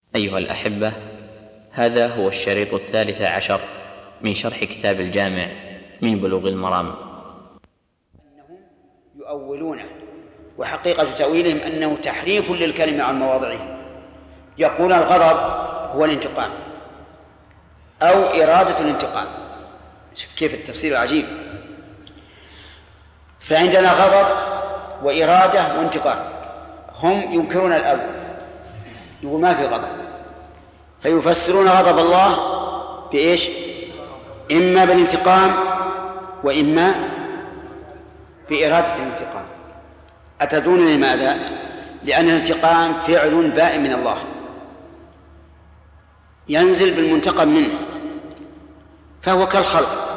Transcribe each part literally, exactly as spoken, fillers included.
أيها الأحبة، هذا هو الشريط الثالث عشر من شرح كتاب الجامع من بلوغ المرام. أنهم يؤولونه، وحقيقة تأويلهم أنه تحريف للكلمة عن مواضعه. يقول الغضب هو الانتقام أو إرادة الانتقام. كيف التفسير العجيب! فعندنا غضب وإرادة وانتقام. هم ينكرون الأول، يقول ما في غضب، فيفسرون غضب الله بإيش؟ إما بالانتقام وإما بإرادة الانتقام. أتدرون لماذا؟ لأن الانتقام فعل بائن من الله ينزل بالمنتقم منه، فهو كالخلق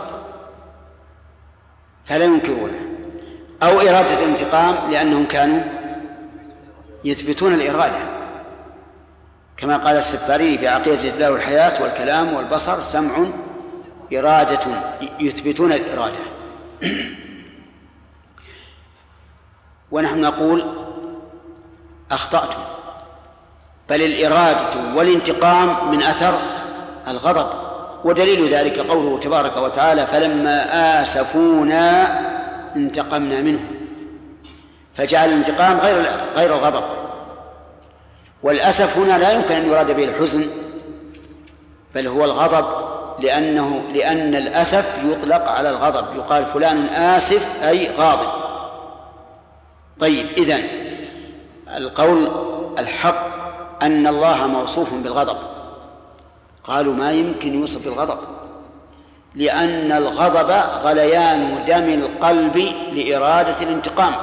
فلا ينكرونه. أو إرادة الانتقام لأنهم كانوا يثبتون الإرادة، كما قال السفاري في عقيدة الله الحياة والكلام والبصر سمع إرادة، يثبتون الإرادة. ونحن نقول أخطأتم، بل الإرادة والانتقام من أثر الغضب، ودليل ذلك قوله تبارك وتعالى: فلما آسفونا انتقمنا منهم. فجعل الانتقام غير غير الغضب. والأسف هنا لا يمكن أن يراد به الحزن، بل هو الغضب، لأنه لأن الأسف يطلق على الغضب، يقال فلان آسف أي غاضب. طيب، إذن القول الحق أن الله موصوف بالغضب. قالوا ما يمكن يوصف بالغضب، لأن الغضب غليان دم القلب لإرادة الانتقام.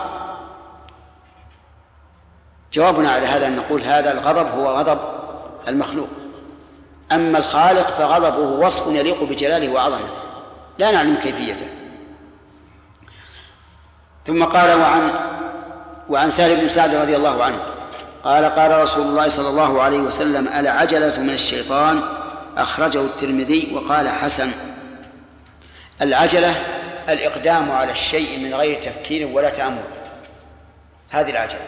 جوابنا على هذا أن نقول هذا الغضب هو غضب المخلوق، أما الخالق فغضبه وصف يليق بجلاله وعظمته لا نعلم كيفيته. ثم قال: وعن وعن سهل بن سعد رضي الله عنه قال: قال رسول الله صلى الله عليه وسلم: العجلة من الشيطان. أخرجه الترمذي وقال حسن. العجلة الإقدام على الشيء من غير تفكير ولا تأمل، هذه العجلة،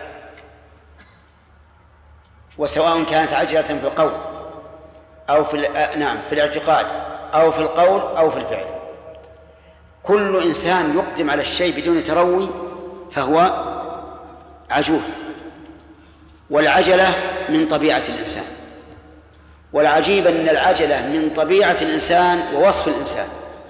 وسواء كانت عجلة في القول أو في نعم في الاعتقاد أو في القول أو في الفعل. كل إنسان يقدم على الشيء بدون تروي فهو عجول، والعجلة من طبيعة الإنسان. والعجيب أن العجلة من طبيعة الإنسان ووصف الإنسان.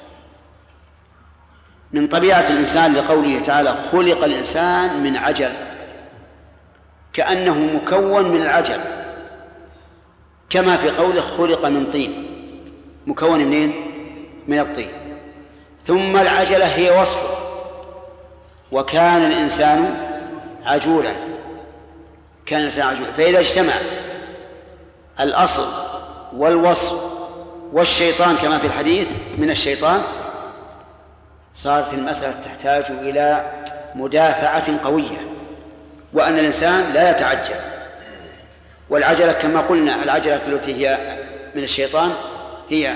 من طبيعة الإنسان لقوله تعالى: خلق الإنسان من عجل، كأنه مكون من العجل، كما في قوله: خلق من طين، مكون منين؟ من الطين. ثم العجلة هي وصفه، وكان الإنسان عجولا، كان الإنسان عجولا. فإذا اجتمع الأصل والوصف والشيطان كما في الحديث من الشيطان، صارت المسألة تحتاج إلى مدافعة قوية، وأن الإنسان لا يتعجل. والعجلة كما قلنا، العجلة التي هي من الشيطان هي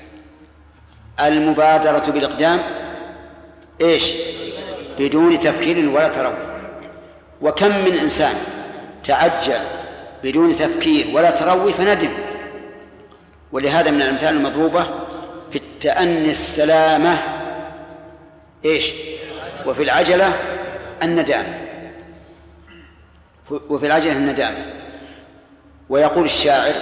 المبادرة بالإقدام إيش؟ بدون تفكير ولا تروي. وكم من إنسان تعجل بدون تفكير ولا تروي فندم. ولهذا من الأمثال المضروبة في التأني السلامة إيش؟ وفي العجلة الندامة، وفي العجلة الندامة. ويقول الشاعر،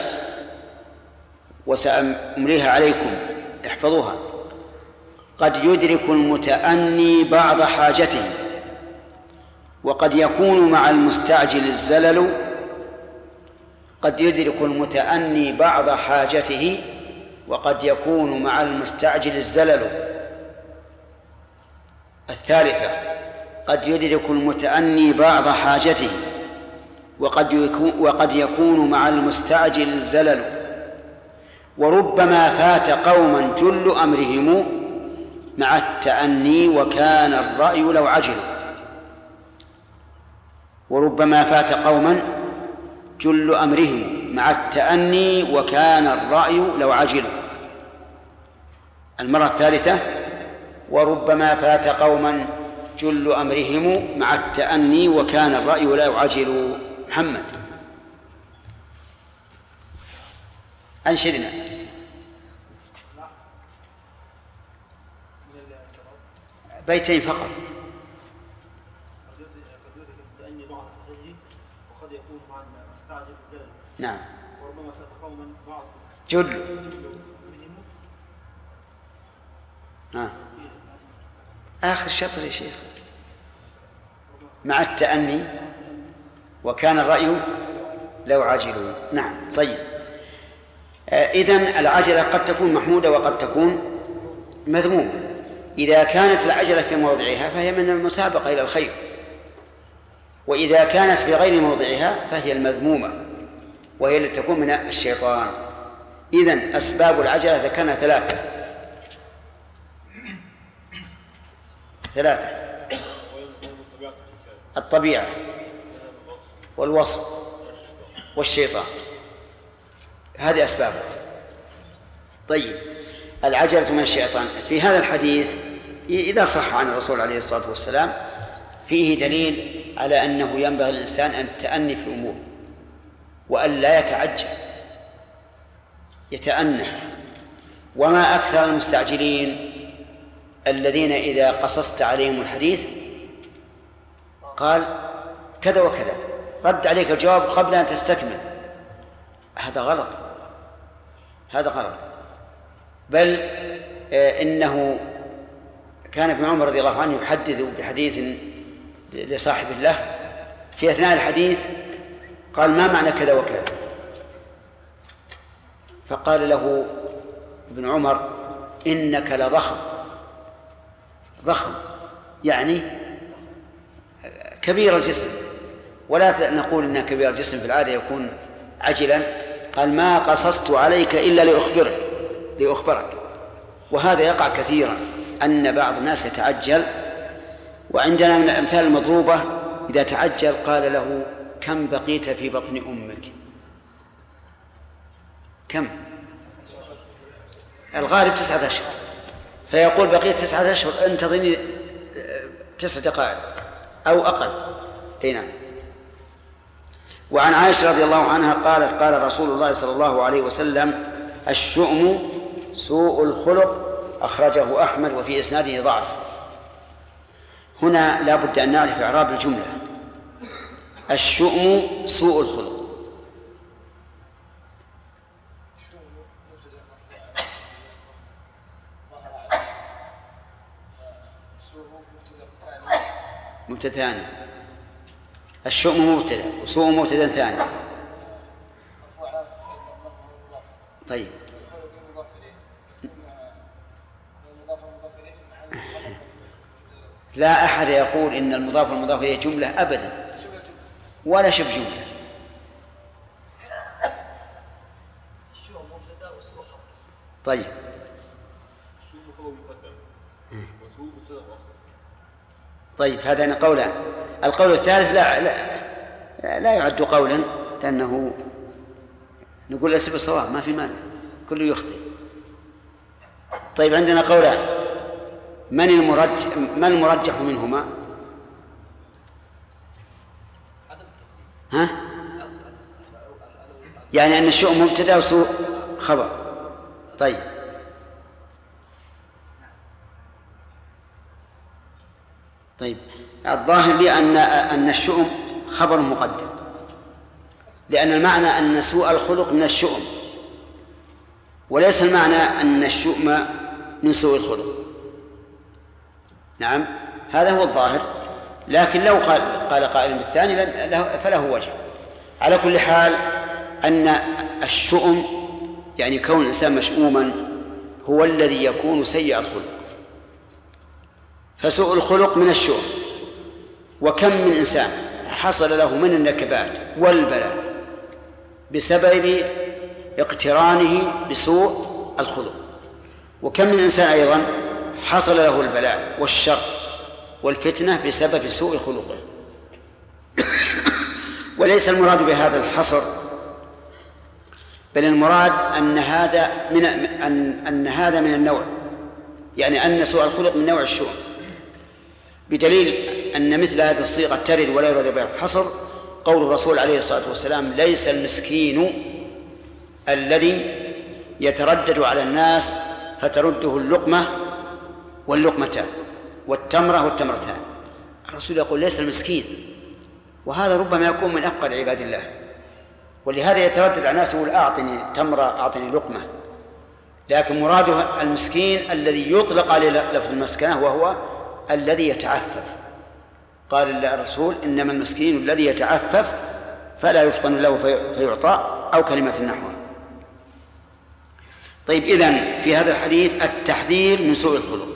وسأمليها عليكم احفظوها: قد يدرك المتأني بعض حاجته، وقد يكون مع المستعجل الزلل. قد يدرك المتأني بعض حاجته، وقد يكون مع المستعجل الزلل. الثالثة: قد يدرك المتأني بعض حاجته، وقد يكون, وقد يكون مع المستعجل الزلل. وربما فات قوما جل أمرهم مع التأني وكان الرأي لو عجلوا. وربما فات قوما جل أمرهم مع التأني وكان الرأي لو عجلوا. المرة الثالثة: وربما فات قوما جل أمرهم مع التأني وكان الرأي لو عجلوا. محمد. أنشدنا. بيتين فقط. نعم. جل. آه. آخر شطر يا شيخ مع التأني وكان الرأي لو عاجلون. نعم. طيب آه إذن العجلة قد تكون محمودة وقد تكون مذمومة. إذا كانت العجلة في موضعها فهي من المسابقة إلى الخير، وإذا كانت في غير موضعها فهي المذمومة وهي التي تكون من الشيطان. إذن أسباب العجلة ذكرنا ثلاثة ثلاثة الطبيعة والوصف والشيطان، هذه أسبابها. طيب العجلة من الشيطان في هذا الحديث إذا صح عن الرسول عليه الصلاة والسلام فيه دليل على أنه ينبغي للإنسان أن يتأني في الأمور وأن لا يتعجل، يتأنى. وما أكثر المستعجلين الذين إذا قصصت عليهم الحديث قال كذا وكذا، رد عليك الجواب قبل أن تستكمل. هذا غلط، هذا غلط. بل إنه كان ابن عمر رضي الله عنه يحدث بحديث لصاحب له في أثناء الحديث قال ما معنى كذا وكذا؟ فقال له ابن عمر إنك لضخم. ضخم يعني كبير الجسم، ولا نقول إن كبير الجسم في العادة يكون عجلا. قال ما قصصت عليك إلا لأخبرك لأخبرك وهذا يقع كثيرا أن بعض الناس يتعجل. وعندنا من الأمثال المضروبة إذا تعجل قال له كم بقيت في بطن أمك؟ كم؟ الغالب تسعة أشهر، فيقول بقيت تسعة أشهر انتظرني تسع دقائق أو أقل. هنا وعن عائشة رضي الله عنها قالت قال رسول الله صلى الله عليه وسلم الشؤم سوء الخلق، أخرجه أحمد وفي إسناده ضعف. هنا لا بد أن نعرف إعراب الجملة. الشؤم سوء الخلق مبتدأ ثاني، الشؤم مبتدأ وسوء مبتدأ ثاني. طيب لا أحد يقول إن المضاف والمضاف إليه جملة أبدا ولا شبه جملة. طيب طيب هذان قولان. القول الثالث لا لا, لا يعد قولا لأنه نقول ليس بالصواب، ما في مانع، كله يخطئ. طيب عندنا قولان، من المرجح من المرجح منهما؟ ها؟ يعني أن الشؤم مبتدأ وسوء خبر. طيب طيب الظاهر لي أن أن الشؤم خبر مقدم، لأن المعنى أن سوء الخلق من الشؤم، وليس المعنى أن الشؤم من سوء الخلق. نعم هذا هو الظاهر، لكن لو قال, قال قائل بالثاني فله وجه. على كل حال أن الشؤم يعني كون الإنسان مشؤوما هو الذي يكون سيء الخلق، فسوء الخلق من الشؤم. وكم من إنسان حصل له من النكبات والبلاء بسبب اقترانه بسوء الخلق، وكم من إنسان أيضا حصل له البلاء والشر والفتنة بسبب سوء خلقه. وليس المراد بهذا الحصر، بل المراد أن هذا من أن, أن هذا من النوع، يعني أن سوء الخلق من نوع الشؤم، بدليل أن مثل هذه الصيغة ترد ولا يراد بها الحصر قول الرسول عليه الصلاة والسلام ليس المسكين الذي يتردد على الناس فترده اللقمة واللقمتان والتمرة والتمرتان. الرسول يقول ليس المسكين، وهذا ربما يكون من أفقد عباد الله، ولهذا يتردد على الناس يقول أعطني تمرة أعطني لقمة، لكن مراده المسكين الذي يطلق عليه لفظ المسكنة وهو الذي يتعفف. قال الرسول إنما المسكين الذي يتعفف فلا يفطن له فيعطى، أو كلمة نحوها. طيب، إذن في هذا الحديث التحذير من سوء الخلق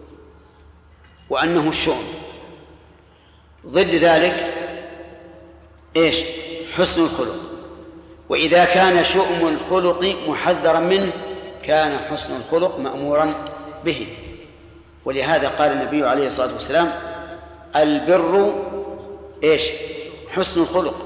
وأنه الشؤم. ضد ذلك إيش؟ حسن الخلق. وإذا كان شؤم الخلق محذرا منه كان حسن الخلق مأمورا به. ولهذا قال النبي عليه الصلاة والسلام البر إيش؟ حسن الخلق.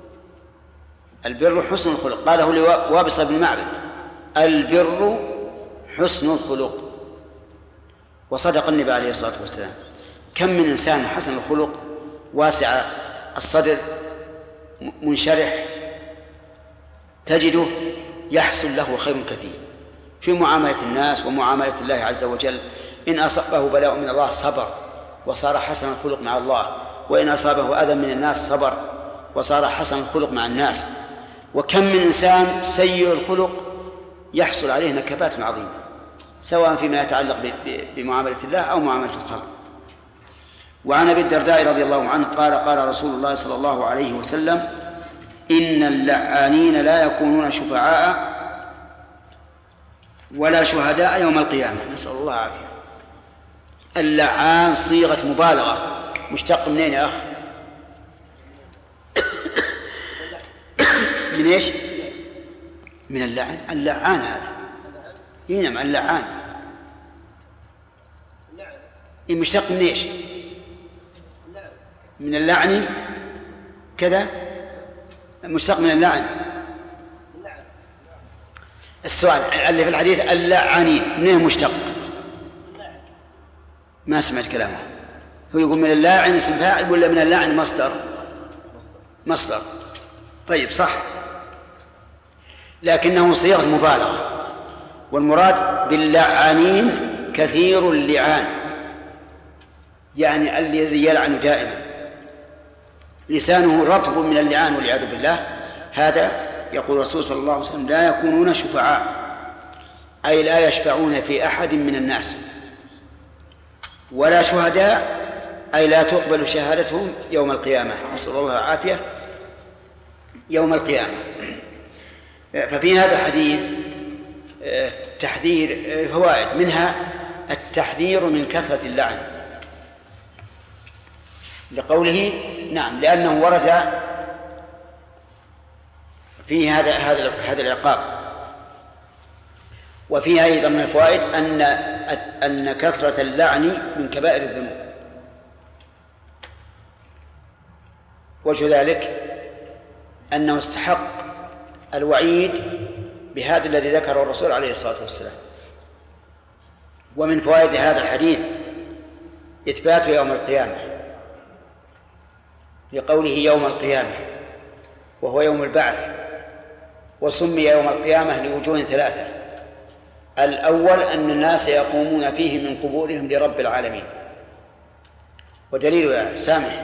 البر حسن الخلق. قاله لوابصة بن معبد البر حسن الخلق. وصدق النبي عليه الصلاة والسلام. كم من إنسان حسن الخلق واسع الصدر منشرح تجده يحصل له خير كثير في معاملة الناس ومعاملة الله عز وجل. إن أصابه بلاء من الله صبر وصار حسن الخلق مع الله، وإن أصابه أذى من الناس صبر وصار حسن الخلق مع الناس. وكم من إنسان سيء الخلق يحصل عليه نكبات عظيمة سواء فيما يتعلق بمعاملة الله أو معاملة الخلق. وعن أبي الدرداء رضي الله عنه قال قال رسول الله صلى الله عليه وسلم إن اللعانين لا يكونون شفعاء ولا شهداء يوم القيامة. نسأل الله العافية. اللعان صيغة مبالغة، مشتق منين يا أخ؟ من إيش؟ من اللعن. اللعان هذا ينعم اللعان مشتق من إيش؟ من اللعن كذا، مشتق من اللعن. السؤال اللي في الحديث اللعانين منين مشتق؟ ما سمعت كلامه. هو يقول من اللاعن اسم فاعل ولا من اللعن مصدر؟ مصدر. طيب صح، لكنه صيغة مبالغة. والمراد باللعانين كثير اللعان، يعني الذي يلعن دائما لسانه رطب من اللعان والعياذ بالله. هذا يقول الرسول صلى الله عليه وسلم لا يكونون شفعاء، أي لا يشفعون في أحد من الناس، ولا شهداء أي لا تقبل شهادتهم يوم القيامة. نسأل الله العافية يوم القيامة. ففي هذا الحديث تحذير فوائد، منها التحذير من كثرة اللعن لقوله نعم لأنه ورد فيه هذا هذا هذا العقاب. وفيها أيضا من الفوائد أن أن كثرة اللعن من كبائر الذنوب. وجه ذلك أنه استحق الوعيد بهذا الذي ذكره الرسول عليه الصلاة والسلام. ومن فوائد هذا الحديث إثبات يوم القيامة لقوله يوم القيامة، وهو يوم البعث، وسمي يوم القيامة لوجوه ثلاثة. الأول أن الناس يقومون فيه من قبورهم لرب العالمين، ودليل يا سامح.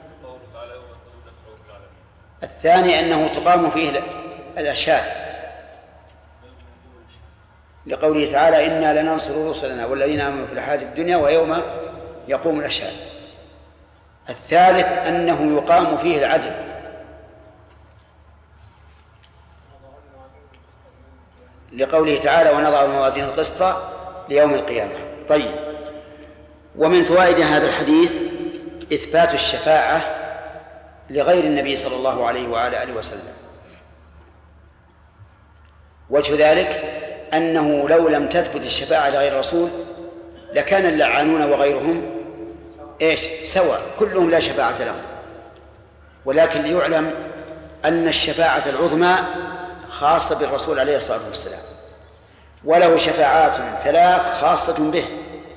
الثاني أنه تقام فيه الأشهاد لقوله تعالى إنا لننصر رسلنا والذين آمنوا في الحياة الدنيا ويوم يقوم الأشهاد. الثالث أنه يقام فيه العدل لقوله تعالى ونضع الموازين القسط ليوم القيامة. طيب، ومن فوائد هذا الحديث إثبات الشفاعة لغير النبي صلى الله عليه وعلى آله وسلم. وجه ذلك أنه لو لم تثبت الشفاعة لغير الرسول لكان اللعانون وغيرهم إيش سواء، كلهم لا شفاعة لهم. ولكن ليعلم أن الشفاعة العظمى خاصة بالرسول عليه الصلاة والسلام، وله شفاعات ثلاث خاصة به.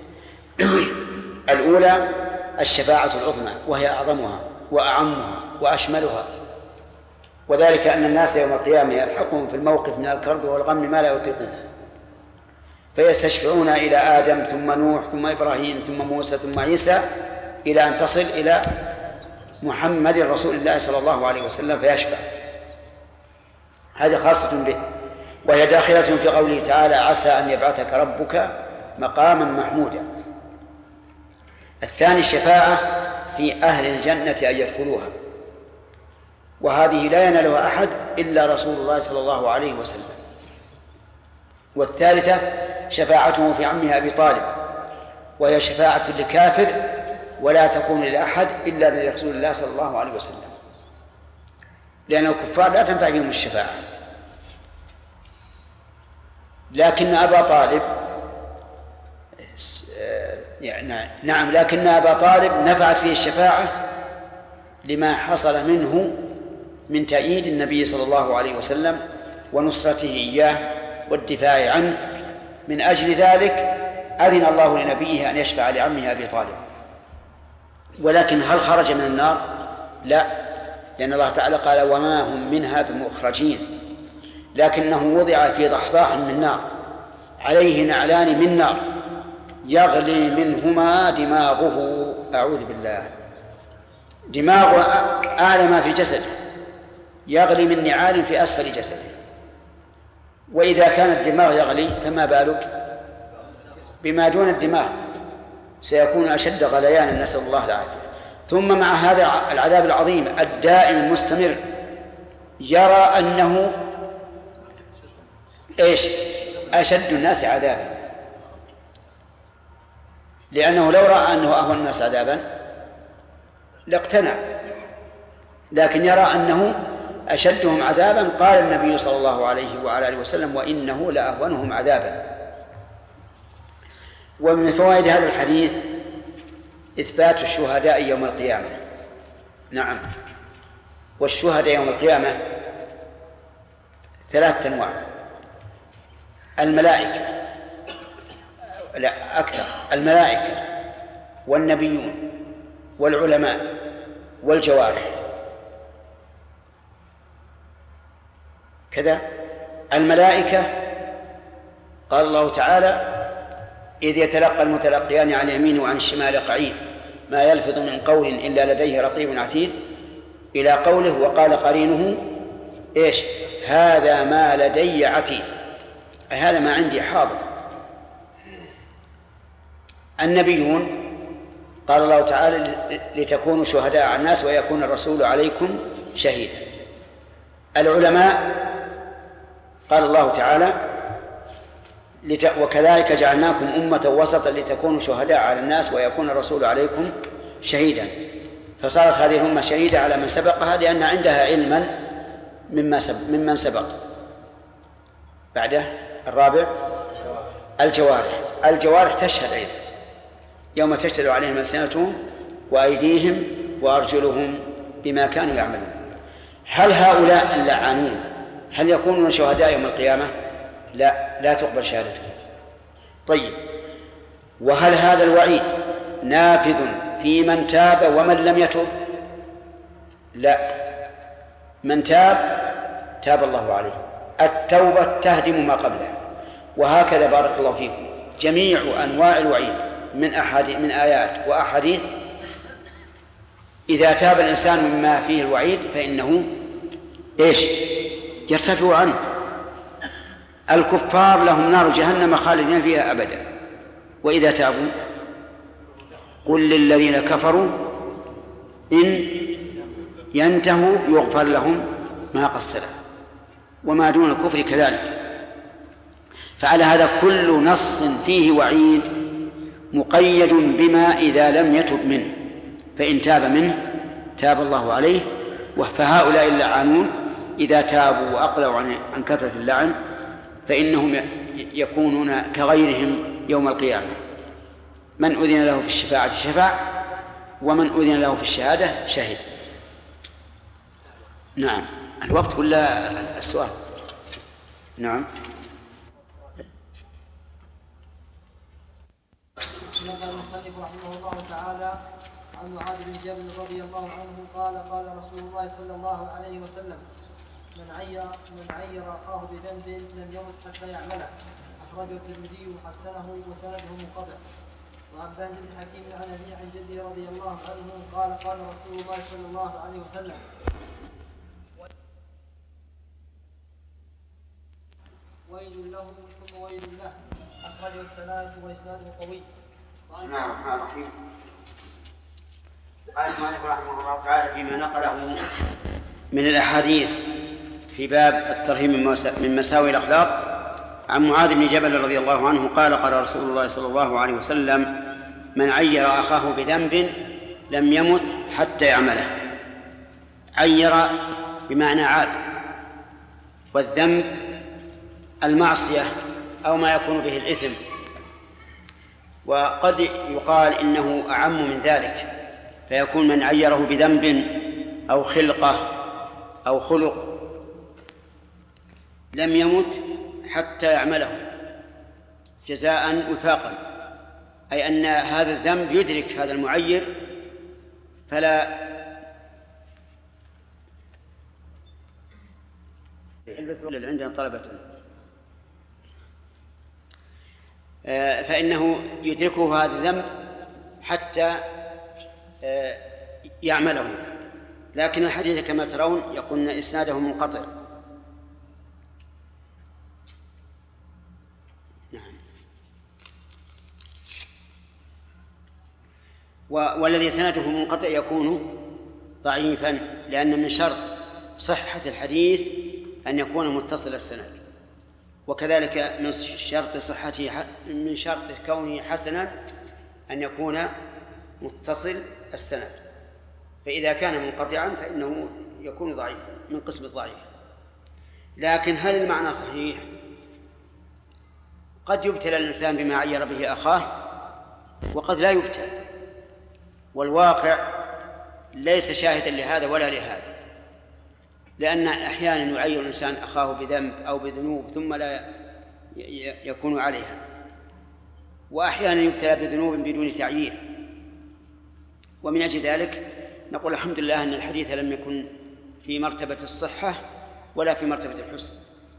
الأولى الشفاعة العظمى وهي أعظمها وأعمها وأشملها، وذلك أن الناس يوم القيامة يلحقهم في الموقف من الكرب والغم ما لا يطيقون، فيستشفعون إلى آدم ثم نوح ثم إبراهيم ثم موسى ثم عيسى إلى أن تصل إلى محمد رسول الله صلى الله عليه وسلم فيشفع. هذه خاصة به، وهي داخلة في قوله تعالى: عسى أن يبعثك ربك مقاما محمودا. الثاني الشفاعة في أهل الجنة أن يدخلوها، وهذه لا ينالها أحد إلا رسول الله صلى الله عليه وسلم. والثالثة شفاعته في عمه أبي طالب، وهي شفاعة لكافر ولا تكون لأحد إلا لرسول الله صلى الله عليه وسلم، لأن الكفار لا تنفع بهم الشفاعة. لكن أبا طالب يعني نعم لكن أبا طالب نفعت فيه الشفاعة لما حصل منه من تأييد النبي صلى الله عليه وسلم ونصرته إياه والدفاع عنه. من أجل ذلك أذن الله لنبيه أن يشفع لعمه أبي طالب. ولكن هل خرج من النار؟ لا، لأن الله تعالى قال: وما هم منها بمخرجين، لكنه وضع في ضحضاح من نار عليه نعلان من نار يغلي منهما دماغه. أعوذ بالله. دماغه أعلى ما في جسده، يغلي من نعال في أسفل جسده. وإذا كان الدماغ يغلي فما بالك بما دون الدماغ، سيكون أشد غليانا، نسأل الله العافية. ثم مع هذا العذاب العظيم الدائم المستمر يرى أنه إيش أشد الناس عذابا، لأنه لو رأى أنه أهون الناس عذابا لاقتنع، لكن يرى أنه أشدهم عذابا. قال النبي صلى الله عليه وعلى آله وسلم: وإنه لأهونهم عذابا. ومن فوائد هذا الحديث إثبات الشهداء يوم القيامة. نعم، والشهداء يوم القيامة ثلاثة أنواع: الملائكة، لا أكثر، الملائكة والنبيون والعلماء والجوارح. كذا الملائكة قال الله تعالى: إذ يتلقى المتلقيان عن اليمين وعن الشمال قعيد ما يلفظ من قول إلا لديه رقيب عتيد، إلى قوله: وقال قرينه إيش هذا ما لدي عتيد، هذا ما عندي حاضر. النبيون قال الله تعالى: لتكونوا شهداء على الناس ويكون الرسول عليكم شهيدا. العلماء قال الله تعالى: وكذلك جعلناكم أمة وسطا لتكونوا شهداء على الناس ويكون الرسول عليكم شهيدا. فصارت هذه الأمة شهيدة على من سبقها لأن عندها علما مما سبق ممن سبق. بعده الرابع الجوارح. الجوارح تشهد أيضا يوم تشهد عليهم ألسنتهم وأيديهم وأرجلهم بما كانوا يعملون. هل هؤلاء اللعانون هل يكونون شهداء يوم القيامة؟ لا، لا تقبل شهادتهم. طيب، وهل هذا الوعيد نافذ في من تاب ومن لم يتب؟ لا، من تاب تاب الله عليه. التوبة تهدم ما قبلها. وهكذا بارك الله فيكم جميع أنواع الوعيد من أحد من آيات وأحاديث، إذا تاب الإنسان مما فيه الوعيد فإنه إيش يرتفع عنه. الكفار لهم نار جهنم خالدين فيها أبدا، وإذا تابوا قل للذين كفروا إن ينتهوا يغفر لهم ما قد سلف، وما دون الكفر كذلك. فعلى هذا كل نص فيه وعيد مقيد بما إذا لم يتب منه، فإن تاب منه تاب الله عليه. فهؤلاء اللعانون إذا تابوا وأقلعوا عن كثرة اللعن فإنهم يكونون كغيرهم يوم القيامة. من أذن له في الشفاعة شفع، ومن أذن له في الشهادة شهد. نعم، الوقت ولا السؤال؟ نعم. نقل المصنف رحمه الله تعالى عن معاذ بن جبل رضي الله عنه قال: قال رسول الله صلى الله عليه وسلم: من عير من عير أخاه بذنب لم يمت حتى يعمله. أخرجه الترمذي وحسنه وسنده منقطع. وعن بهز بن حكيم عن أبيه عن جده رضي الله عنه قال قال رسول الله صلى الله عليه وسلم: ويل له ثم ويل له. أخرجه الثلاثة وإسناده قوي. بسم الله الرحمن الرحيم. قال المؤلف رحمه الله تعالى فيما نقله من الأحاديث في باب الترهيب من مساوي الأخلاق عن معاذ بن جبل رضي الله عنه قال قال رسول الله صلى الله عليه وسلم: من عير أخاه بذنب لم يمت حتى يعمله. عير بمعنى عاب، والذنب المعصية أو ما يكون به الإثم، وقد يقال إنه أعم من ذلك، فيكون من عيره بذنب أو خلقة أو خلق لم يمت حتى يعمله جزاء وفاقا، أي أن هذا الذنب يدرك هذا المعير فلا عندنا طلبة فإنه يدركه هذا الذنب حتى يعمله. لكن الحديث كما ترون يقول إسناده منقطع. نعم. والذي سنده منقطع يكون ضعيفا، لأن من شرط صحة الحديث أن يكون متصل السند، وكذلك من شرط صحته من شرط كونه حسنا أن يكون متصل السند، فإذا كان منقطعا فإنه يكون ضعيفا من قسم الضعيف. لكن هل المعنى صحيح؟ قد يبتلى الإنسان بما عير به أخاه وقد لا يبتلى، والواقع ليس شاهدا لهذا ولا لهذا، لأن أحيانا يعير الإنسان أخاه بذنب أو بذنوب ثم لا يكون عليها، وأحيانا يبتلى بذنوب بدون تعيير. ومن أجل ذلك نقول الحمد لله أن الحديث لم يكن في مرتبة الصحة ولا في مرتبة الحسن،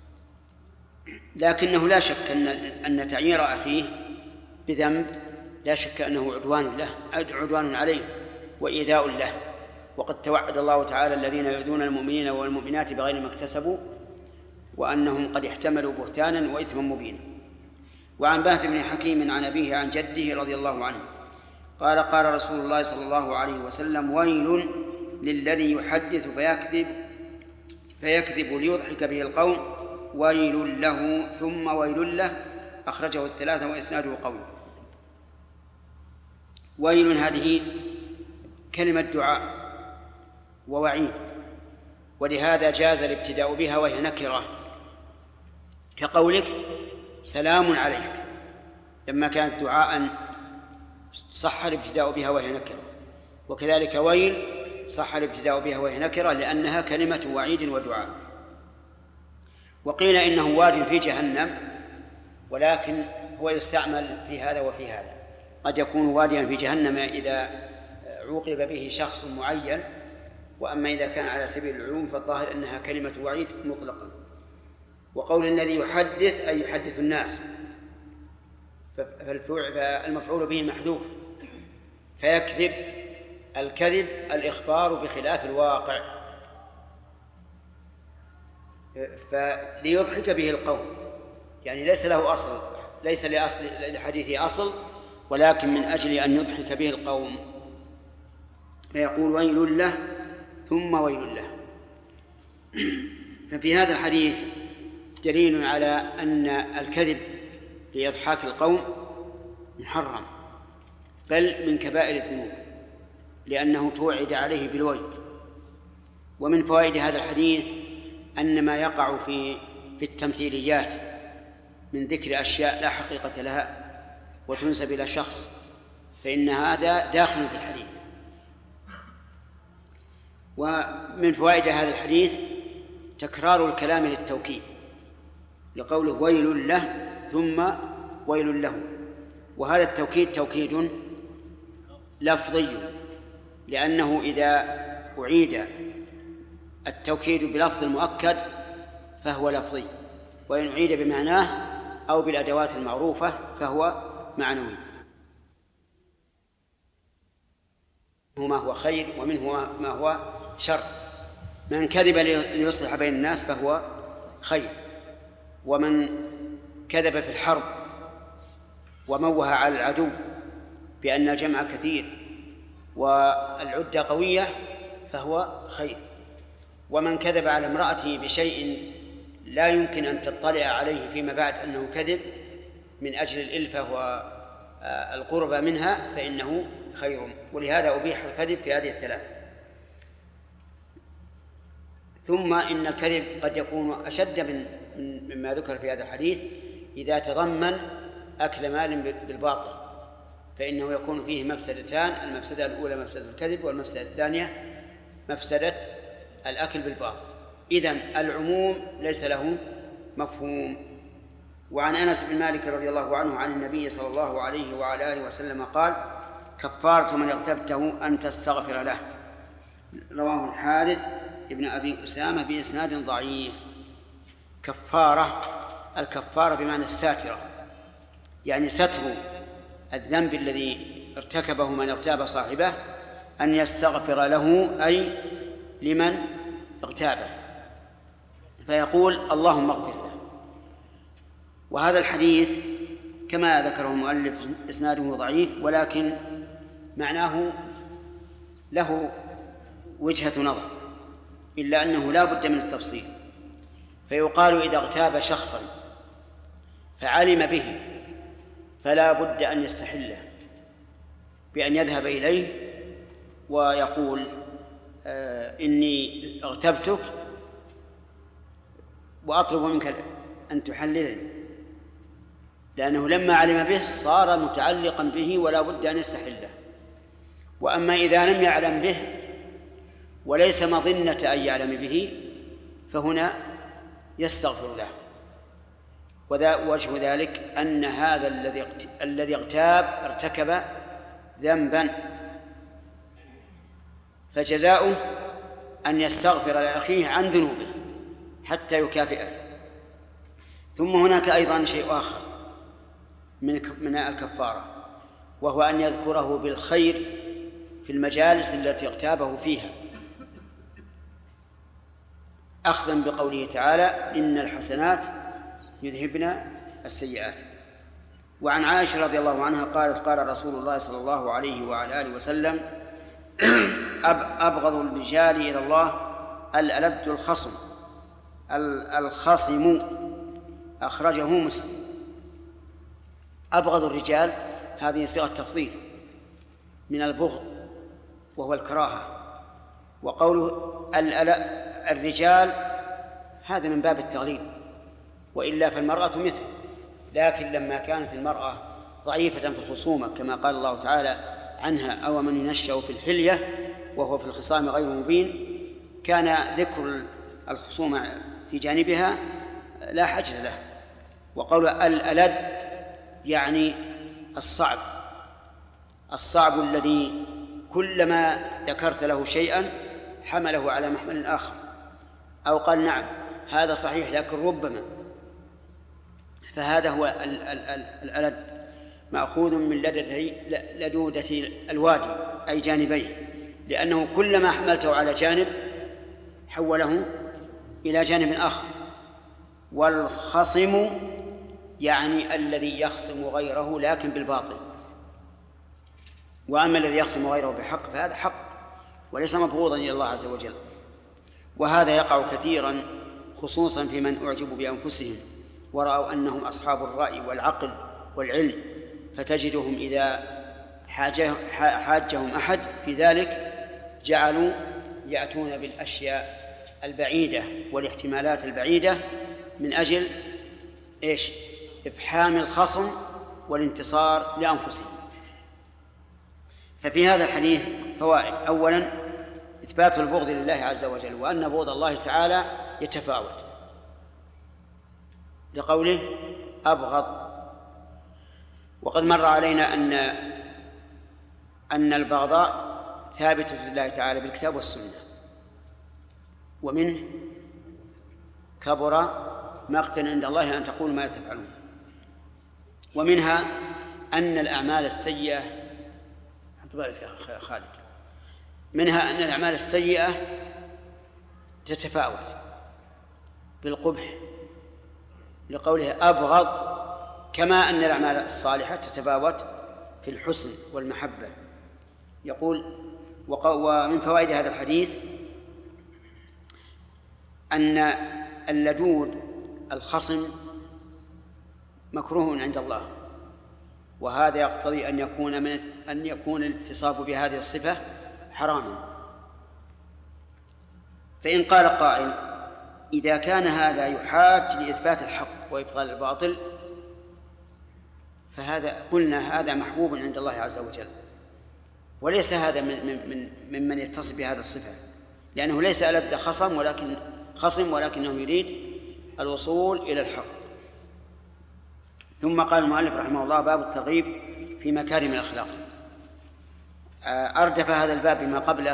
لكنه لا شك أن أن تعيير أخيه بذنب لا شك أنه عدوان له عدوان عليه وإيذاء له، وقد توعد الله تعالى الذين يؤذون المؤمنين والمؤمنات بغير ما اكتسبوا وأنهم قد احتملوا بهتانا وإثما مبينا. وعن بهز بن حكيم عن أبيه عن جده رضي الله عنه قال قال رسول الله صلى الله عليه وسلم: ويل للذي يحدث فيكذب فيكذب ليضحك به القوم، ويل له ثم ويل له. أخرجه الثلاثة وإسناده قوي. ويل هذه كلمة دعاء ووعيد، ولهذا جاز الابتداء بها وهي نكرة، كقولك سلام عليك لما كانت دعاء صح الابتداء بها وهي نكرة، وكذلك ويل صح الابتداء بها وهي نكرة لأنها كلمة وعيد ودعاء. وقيل إنه واد في جهنم، ولكن هو يستعمل في هذا وفي هذا، قد يكون واديا في جهنم إذا عوقب به شخص معين، وأما إذا كان على سبيل العلوم فالظاهر أنها كلمة وعيد مطلقا. وقول الذي يحدث أي يحدث الناس، فالمفعول به محذوف، فيكذب الكذب الإخبار بخلاف الواقع، فليضحك به القوم، يعني ليس له أصل، ليس لأصل لحديثه أصل، ولكن من أجل أن يضحك به القوم، فيقول ويل له ثم ويل له. ففي هذا الحديث دليل على أن الكذب لإضحاك القوم محرم، بل من كبائر الذنوب، لأنه توعد عليه بالويل. ومن فوائد هذا الحديث أن ما يقع في في التمثيليات من ذكر أشياء لا حقيقة لها وتنسب إلى شخص، فإن هذا داخل في الحديث. ومن فوائد هذا الحديث تكرار الكلام للتوكيد، لقوله ويل له ثم ويل له، وهذا التوكيد توكيد لفظي، لأنه إذا أعيد التوكيد بلفظ المؤكد فهو لفظي، وإن أعيد بمعناه أو بالأدوات المعروفة فهو معنوي. ما هو خير ومنه ما هو شر. من كذب ليصلح بين الناس فهو خير، ومن كذب في الحرب وموه على العدو بأن الجمع كثير والعدة قوية فهو خير، ومن كذب على امرأته بشيء لا يمكن أن تطلع عليه فيما بعد أنه كذب من أجل الإلفة والقرب منها فإنه خير. ولهذا أبيح الكذب في هذه الثلاث. ثم إن الكذب قد يكون أشد من مما ذكر في هذا الحديث إذا تضمن أكل مال بالباطل، فإنه يكون فيه مفسدتان: المفسدة الأولى مفسدة الكذب، والمفسدة الثانية مفسدة الأكل بالباطل. إذن العموم ليس له مفهوم. وعن أنس بن مالك رضي الله عنه عن النبي صلى الله عليه وعلى آله وسلم قال: كفارة من اغتبته أن تستغفر له. رواه الحارث ابن أبي أسامة بإسناد ضعيف. كفارة، الكفارة بمعنى الساترة، يعني ستر الذنب الذي ارتكبه من اغتاب صاحبه أن يستغفر له، أي لمن اغتابه، فيقول: اللهم اغفر له. وهذا الحديث كما ذكره المؤلف إسناده ضعيف، ولكن معناه له وجهة نظر، إلا أنه لا بد من التفصيل. فيقال: إذا اغتاب شخصا فعلم به فلا بد أن يستحله بأن يذهب إليه ويقول: آه إني اغتبتك وأطلب منك أن تحللني، لأنه لما علم به صار متعلقا به ولا بد أن يستحله. وأما إذا لم يعلم به وليس مظنة أن يعلم به فهنا يستغفر له. ووجه ذلك أن هذا الذي الذي اغتاب ارتكب ذنبا، فجزاؤه أن يستغفر لأخيه عن ذنوبه حتى يكافئه. ثم هناك أيضا شيء آخر من الكفارة، وهو أن يذكره بالخير في المجالس التي اغتابه فيها، أخذا بقوله تعالى: إن الحسنات يذهبن السيئات. وعن عائشة رضي الله عنها قالت: قال رسول الله صلى الله عليه وعلى آله وسلم: أبغض الرجال إلى الله الألد الخصم. الخصم أخرجه مسلم. أبغض الرجال هذه صيغة تفضيل من البغض وهو الكراهة. وقوله الرجال هذا من باب التغليب، وإلا فالمرأة مثل. لكن لما كانت المرأة ضعيفة في الخصومة كما قال الله تعالى عنها: أو من ينشأ في الحلية وهو في الخصام غير مبين، كان ذكر الخصومة في جانبها لا حاجة له. وقول الألد يعني الصعب، الصعب الذي كلما ذكرت له شيئا حمله على محمل آخر، أو قال: نعم هذا صحيح لكن ربما. فهذا هو الألد، مأخوذ من لدودة الوادي أي جانبيه، لأنه كلما حملته على جانب حوله إلى جانب آخر. والخصم يعني الذي يخصم غيره لكن بالباطل، وأما الذي يخصم غيره بحق فهذا حق وليس مبغوضا إلى الله عز وجل. وهذا يقع كثيرا خصوصا في من أعجبوا بأنفسهم ورأوا أنهم أصحاب الرأي والعقل والعلم، فتجدهم إذا حاجهم أحد في ذلك جعلوا يأتون بالأشياء البعيدة والاحتمالات البعيدة من أجل إيش؟ إفحام الخصم والانتصار لأنفسهم. ففي هذا الحديث فوائد: أولا إثبات البغض لله عز وجل، وأن بغض الله تعالى يتفاوت، لقوله أبغض. وقد مر علينا أن أن البغضاء ثابتة لله تعالى بالكتاب والسنة، ومنه كبر مقتا عند الله أن تقولوا ما لا تفعلون. ومنها أن الأعمال السيئة خالد منها أن الأعمال السيئة تتفاوت بالقبح لقوله أبغض، كما أن الأعمال الصالحة تتفاوت في الحسن والمحبة. يقول ومن فوائد هذا الحديث أن اللدود الخصم مكروه عند الله، وهذا يقتضي أن يكون من أن يكون الاتصاف بهذه الصفة حراما. فإن قال قائل إذا كان هذا يحاج لإثبات الحق وإبطال الباطل فهذا قلنا هذا محبوب عند الله عز وجل، وليس هذا من من ممن يتصف بهذه الصفة، لأنه ليس ألد خصم ولكن خصم ولكنه يريد الوصول إلى الحق. ثم قال المؤلف رحمه الله باب الترغيب في مكارم الأخلاق. أردف هذا الباب بما قبله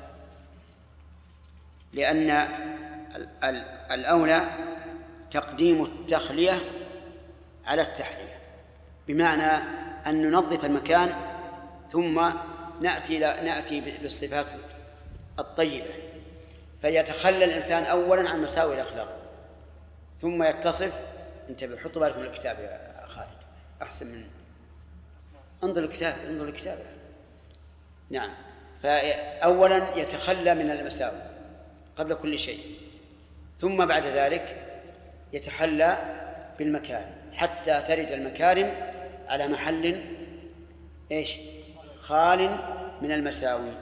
لأن الأولى تقديم التخلية على التحلية، بمعنى أن ننظف المكان ثم نأتي, نأتي بالصفات الطيبة، فيتخلى الإنسان أولا عن مساوئ الأخلاق ثم يتصف. انتبه، حطوا بالكم الكتاب يا خالد، أحسن من انظر الكتاب انظر الكتاب نعم. فأولا يتخلى من المساوئ قبل كل شيء، ثم بعد ذلك يتحلى بالمكارم حتى ترد المكارم على محل إيش؟ خال من المساوي.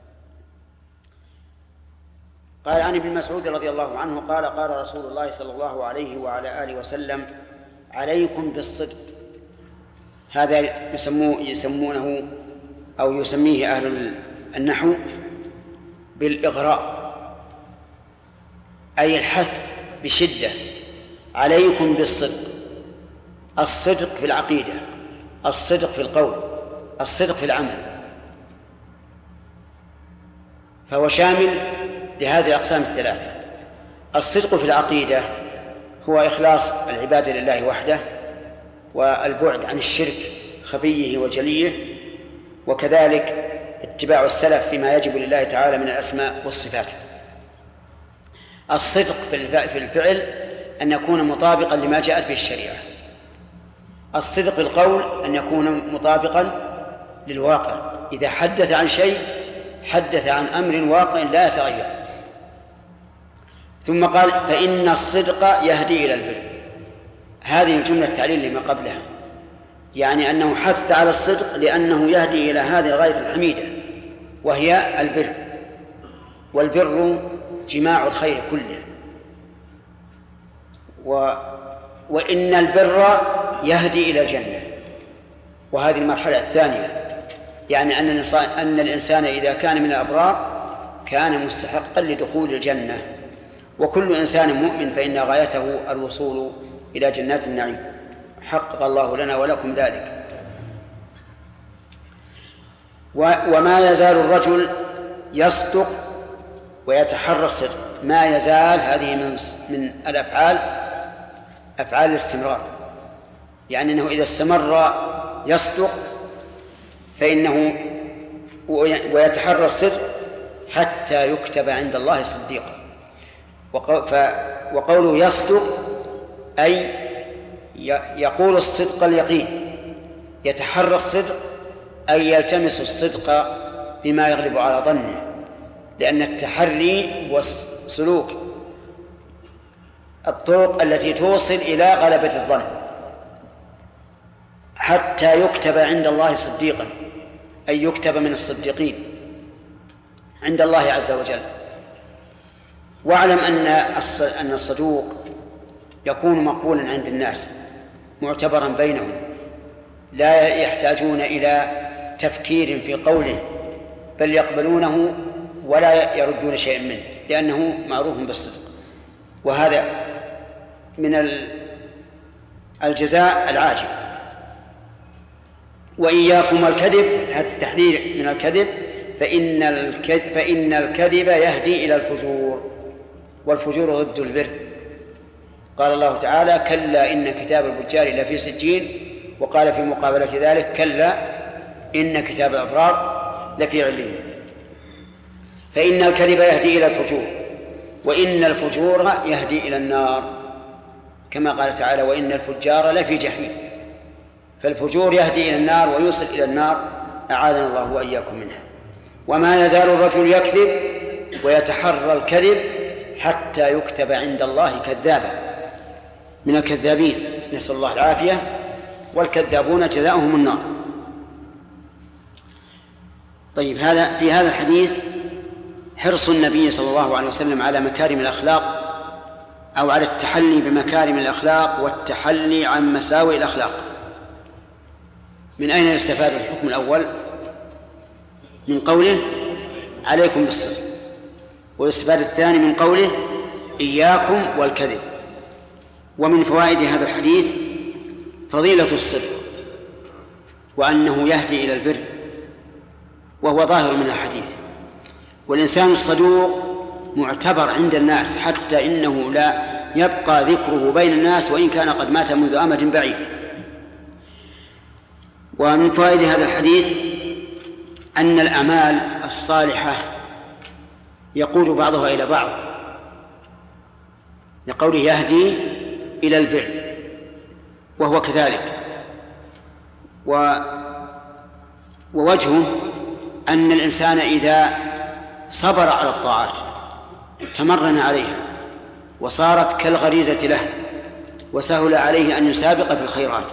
قال عن ابن مسعود رضي الله عنه قال قال رسول الله صلى الله عليه وعلى آله وسلم عليكم بالصدق. هذا يسموه يسمونه أو يسميه أهل النحو بالإغراء، أي الحث بشدة. عليكم بالصدق، الصدق في العقيدة، الصدق في القول، الصدق في العمل، فهو شامل لهذه الأقسام الثلاثة. الصدق في العقيدة هو إخلاص العبادة لله وحده، والبعد عن الشرك خفيه وجليه، وكذلك اتباع السلف فيما يجب لله تعالى من الأسماء والصفات. الصدق في الفعل أن يكون مطابقا لما جاءت به الشريعة. الصدق في القول أن يكون مطابقا للواقع، إذا حدث عن شيء حدث عن أمر واقع لا يتغير. ثم قال فإن الصدق يهدي إلى البر. هذه الجملة تعليل لما قبلها، يعني أنه حث على الصدق لأنه يهدي إلى هذه الغاية الحميدة وهي البر، والبر جماع الخير كله. و... وإن البر يهدي إلى الجنة، وهذه المرحلة الثانية، يعني أن الإنسان, أن الإنسان إذا كان من الأبرار كان مستحقا لدخول الجنة، وكل إنسان مؤمن فإن غايته الوصول إلى جنات النعيم. حقق الله لنا ولكم ذلك. و... وما يزال الرجل يصدق ويتحرى الصدق، ما يزال هذه من, من الأفعال أفعال الاستمرار، يعني أنه إذا استمر يصدق فإنه ويتحرى الصدق حتى يكتب عند الله صديقا. وقوله يصدق أي يقول الصدق اليقين، يتحرى الصدق أي يلتمس الصدق بما يغلب على ظنه، لأن التحري هو سلوك الطرق التي توصل إلى غلبة الظن حتى يكتب عند الله صديقا، أي يكتب من الصديقين عند الله عز وجل. واعلم أن أن الصدوق يكون مقبولا عند الناس معتبرا بينهم، لا يحتاجون إلى تفكير في قوله، بل يقبلونه ولا يردون شيئا منه لأنه معروف بالصدق. وهذا من الجزاء العاجل. وإياكم الكذب، هذا التحذير من الكذب، فإن الكذب, فإن الكذب يهدي إلى الفجور. والفجور ضد البر. قال الله تعالى: كلا إن كتاب الفجار لفي سجين، وقال في مقابلة ذلك: كلا إن كتاب الأبرار لفي عليين. فإن الكذب يهدي إلى الفجور، وإن الفجور يهدي إلى النار، كما قال تعالى: وإن الفجار لفي جحيم. فالفجور يهدي إلى النار ويوصل إلى النار، أعاذنا الله وإياكم منها. وما يزال الرجل يكذب ويتحرى الكذب حتى يكتب عند الله كذابا، من الكذابين، نسأل الله العافية. والكذابون جزاؤهم النار. طيب، هذا في هذا الحديث حرص النبي صلى الله عليه وسلم على مكارم الأخلاق، أو على التحلي بمكارم الأخلاق والتحلي عن مساوئ الأخلاق. من أين يستفاد الحكم الأول؟ من قوله: عليكم بالصدق. والاستفادة الثاني من قوله: إياكم والكذب. ومن فوائد هذا الحديث فضيلة الصدق، وأنه يهدي إلى البر، وهو ظاهر من الحديث. والإنسان الصدوق معتبر عند الناس، حتى إنه لا يبقى ذكره بين الناس وإن كان قد مات منذ أمد بعيد. ومن فوائد هذا الحديث أن الأعمال الصالحة يقود بعضها إلى بعض، لقوله: يهدي إلى البر، وهو كذلك. و... ووجهه أن الإنسان إذا صبر على الطاعات تمرن عليها وصارت كالغريزة له، وسهل عليه أن يسابق في الخيرات.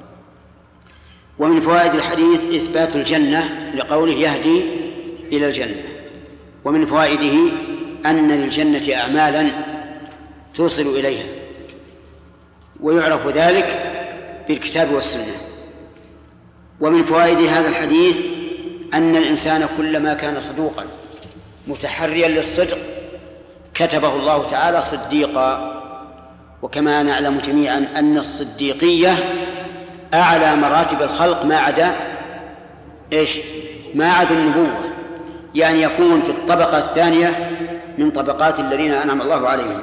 ومن فوائد الحديث إثبات الجنة، لقوله: يهدي إلى الجنة. ومن فوائده أن للجنة أعمالا توصل إليها، ويعرف ذلك بالكتاب والسنة. ومن فوائد هذا الحديث أن الإنسان كلما كان صدوقا متحريا للصدق كتبه الله تعالى صديقا. وكما نعلم جميعا أن الصديقية أعلى مراتب الخلق ما عدا إيش؟ ما عدا النبوة، يعني يكون في الطبقة الثانية من طبقات الذين أنعم الله عليهم.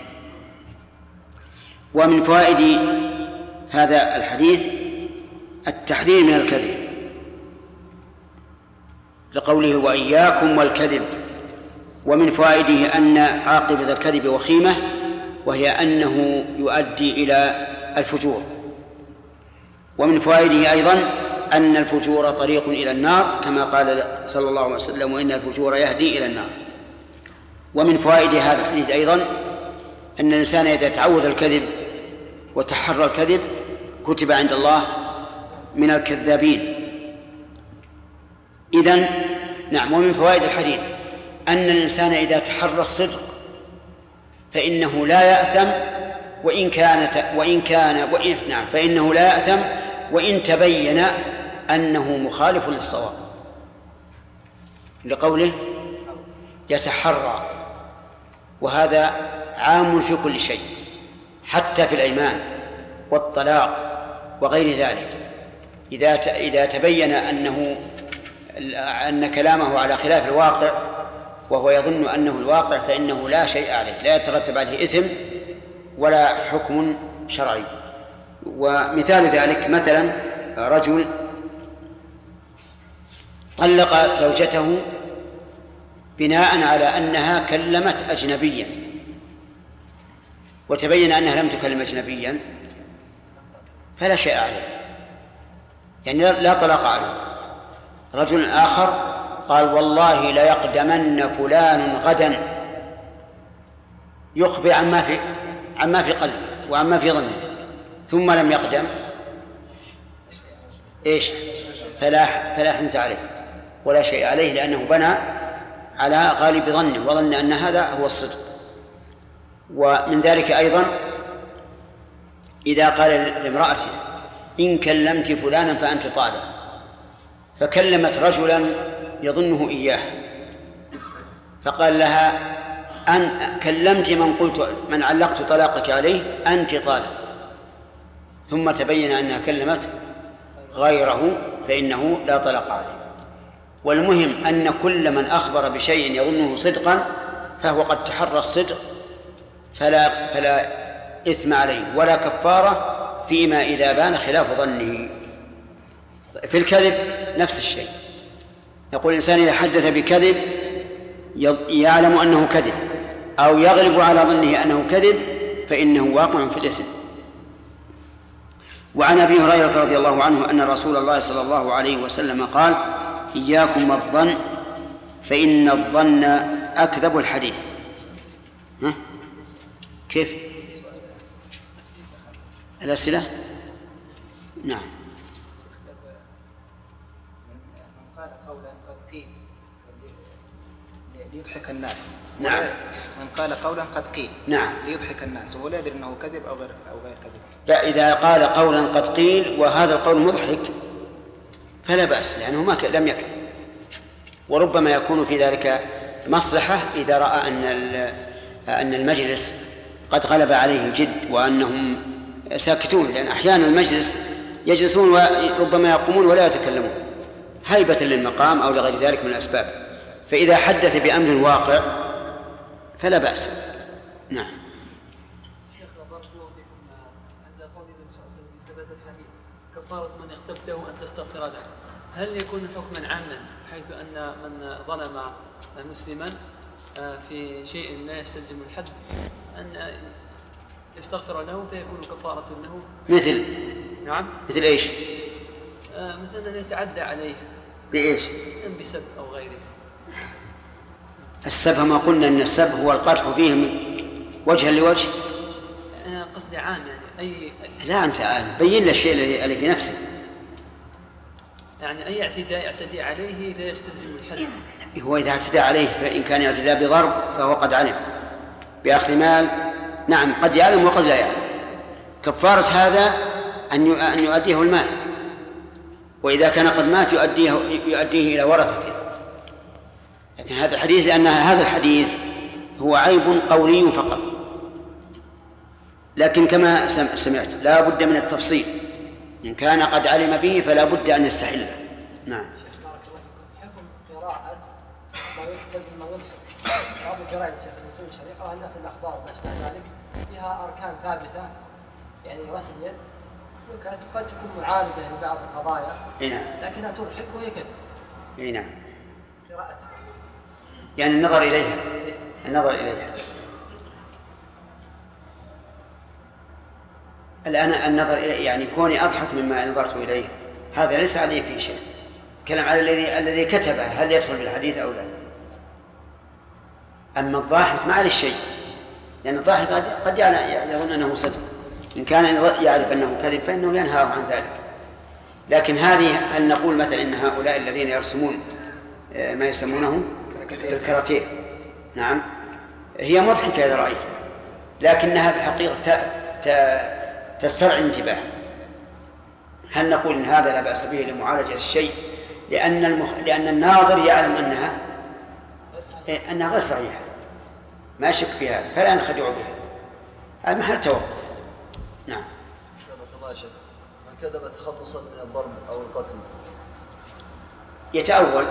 ومن فوائد هذا الحديث التحذير من الكذب، لقوله: وإياكم والكذب. ومن فوائده أن عاقبة الكذب وخيمة، وهي أنه يؤدي إلى الفجور. ومن فوائده أيضا أن الفجور طريق إلى النار، كما قال صلى الله عليه وسلم: وإن الفجور يهدي إلى النار. ومن فوائد هذا الحديث أيضا أن الإنسان إذا تعود الكذب وتحرى الكذب كتب عند الله من الكذابين. إذن نعم. ومن فوائد الحديث أن الإنسان إذا تحرى الصدق فإنه لا يأثم وإن كانت وإن كان وإن نعم فإنه لا يأثم وإن تبين أنه مخالف للصواب، لقوله: يتحرى. وهذا عام في كل شيء، حتى في الأيمان والطلاق وغير ذلك. إذا إذا تبين أنه أن كلامه على خلاف الواقع وهو يظن أنه الواقع فإنه لا شيء عليه، لا يترتب عليه إثم ولا حكم شرعي. ومثال ذلك مثلا رجل طلق زوجته بناء على أنها كلمت أجنبيا، وتبين أنها لم تكلم أجنبيا، فلا شيء عليه، يعني لا طلاق عليه. رجل آخر قال: والله لا يقدمن فلان غدا، يخبر عما في عما في قلبه وعما في ظنه، ثم لم يقدم، إيش؟ فلا فلا حنث عليه ولا شيء عليه، لأنه بنى على غالب ظنه وظن أن هذا هو الصدق. ومن ذلك أيضا إذا قال لامرأته: إن كلمت فلانا فأنت طالق، فكلمت رجلا يظنه إياه، فقال لها: أن كلمت من قلت من علقت طلاقك عليه أنت طالق، ثم تبين أنها كلمت غيره، فإنه لا طلاق عليه. والمهم أن كل من أخبر بشيء يظنه صدقا فهو قد تحرى الصدق فلا فلا إثم عليه ولا كفارة فيما إذا بان خلاف ظنه. في الكذب نفس الشيء، يقول الإنسان إذا حدث بكذب يعلم أنه كذب أو يغلب على ظنه أنه كذب فإنه واقع في الإثم. وعن أبي هريرة رضي الله عنه أن رسول الله صلى الله عليه وسلم قال: إياكم والظن فإن الظن أكذب الحديث. ها؟ كيف؟ الأسئلة؟ نعم. من قال قولا قد قيل ليضحك الناس. نعم. من قال قولا قد قيل نعم ليضحك الناس وهو لا يدري أنه كذب أو غير أو غير كذب. لا، إذا قال قولا قد قيل وهذا القول مضحك فلا بأس لأنه ما لم يكذب، وربما يكون في ذلك مصلحة إذا رأى أن أن المجلس قد غلب عليه الجد وأنهم ساكتون، لأن أحيانا المجلس يجلسون وربما يقومون ولا يتكلمون هيبة للمقام أو لغير ذلك من الأسباب، فإذا حدث بأمر واقع فلا بأس. نعم. شيخ بارك الله فيكم، عند قول النبي صلى الله عليه وسلم في ثبات الحديث كفارة من اغتبته أن تستغفر له، هل يكون حكما عاما حيث أن من ظلم مسلما في شيء لا يستلزم الحد أن يستغفر له فيكون كفارة له؟ مثل نعم مثل إيش؟ آه مثلا أن يتعدى عليه بإيش؟ بسب أو غيره. السب ما قلنا أن السب هو القدح فيه وجها لوجه. أنا قصدي عام يعني أي. لا أنت بين لي الشيء اللي في نفسك. يعني أي اعتداء يعتدي عليه لا يستلزم الحد. هو إذا اعتدى عليه فإن كان اعتداء بضرب فهو قد علم، بأخذ مال نعم قد يعلم وقد لا يعلم. كفارة هذا أن يؤديه المال، وإذا كان قد مات يؤديه, يؤديه إلى ورثته. لكن هذا الحديث لأن هذا الحديث هو عيب قولي فقط، لكن كما سمعت لا بد من التفصيل، إن كان قد علم به فلا بد أن يستحله. نعم. حكم قراءة ما يكتب مما يضحك بعض الجرائد التي يقرأ الناس الأخبار وما أشبه ذلك فيها أركان ثابتة يعني رسم يد يمكن قد تكون معاندة لبعض القضايا لكنها تضحك وهي كذب. اي نعم. قراءتها يعني النظر إليها النظر إليها الآن النظر إليه يعني كوني أضحك مما نظرت إليه هذا ليس عليه فيه شيء. كلام على الذي الذي كتبه هل يدخل بالحديث أو لا. أما الضاحك ما عليه شيء، لأن الضاحك قد يظن أنه صدق، إن كان يعرف أنه كذب فإنه ينهاه عن ذلك. لكن هذه هل نقول مثلا إن هؤلاء الذين يرسمون ما يسمونه الكاراتيه نعم هي مضحكة إذا رأيت، لكنها في الحقيقة تسترعي الانتباه. هل نقول إن هذا لا بأس به لمعالجة الشيء لأن المخ... لأن الناظر يعلم أنها أنها غير صحيحة ما شك فيها فلا نخدع بها، هذا محل توقف. نعم. من كذب تخلصا من الضرب أو القتل يتأول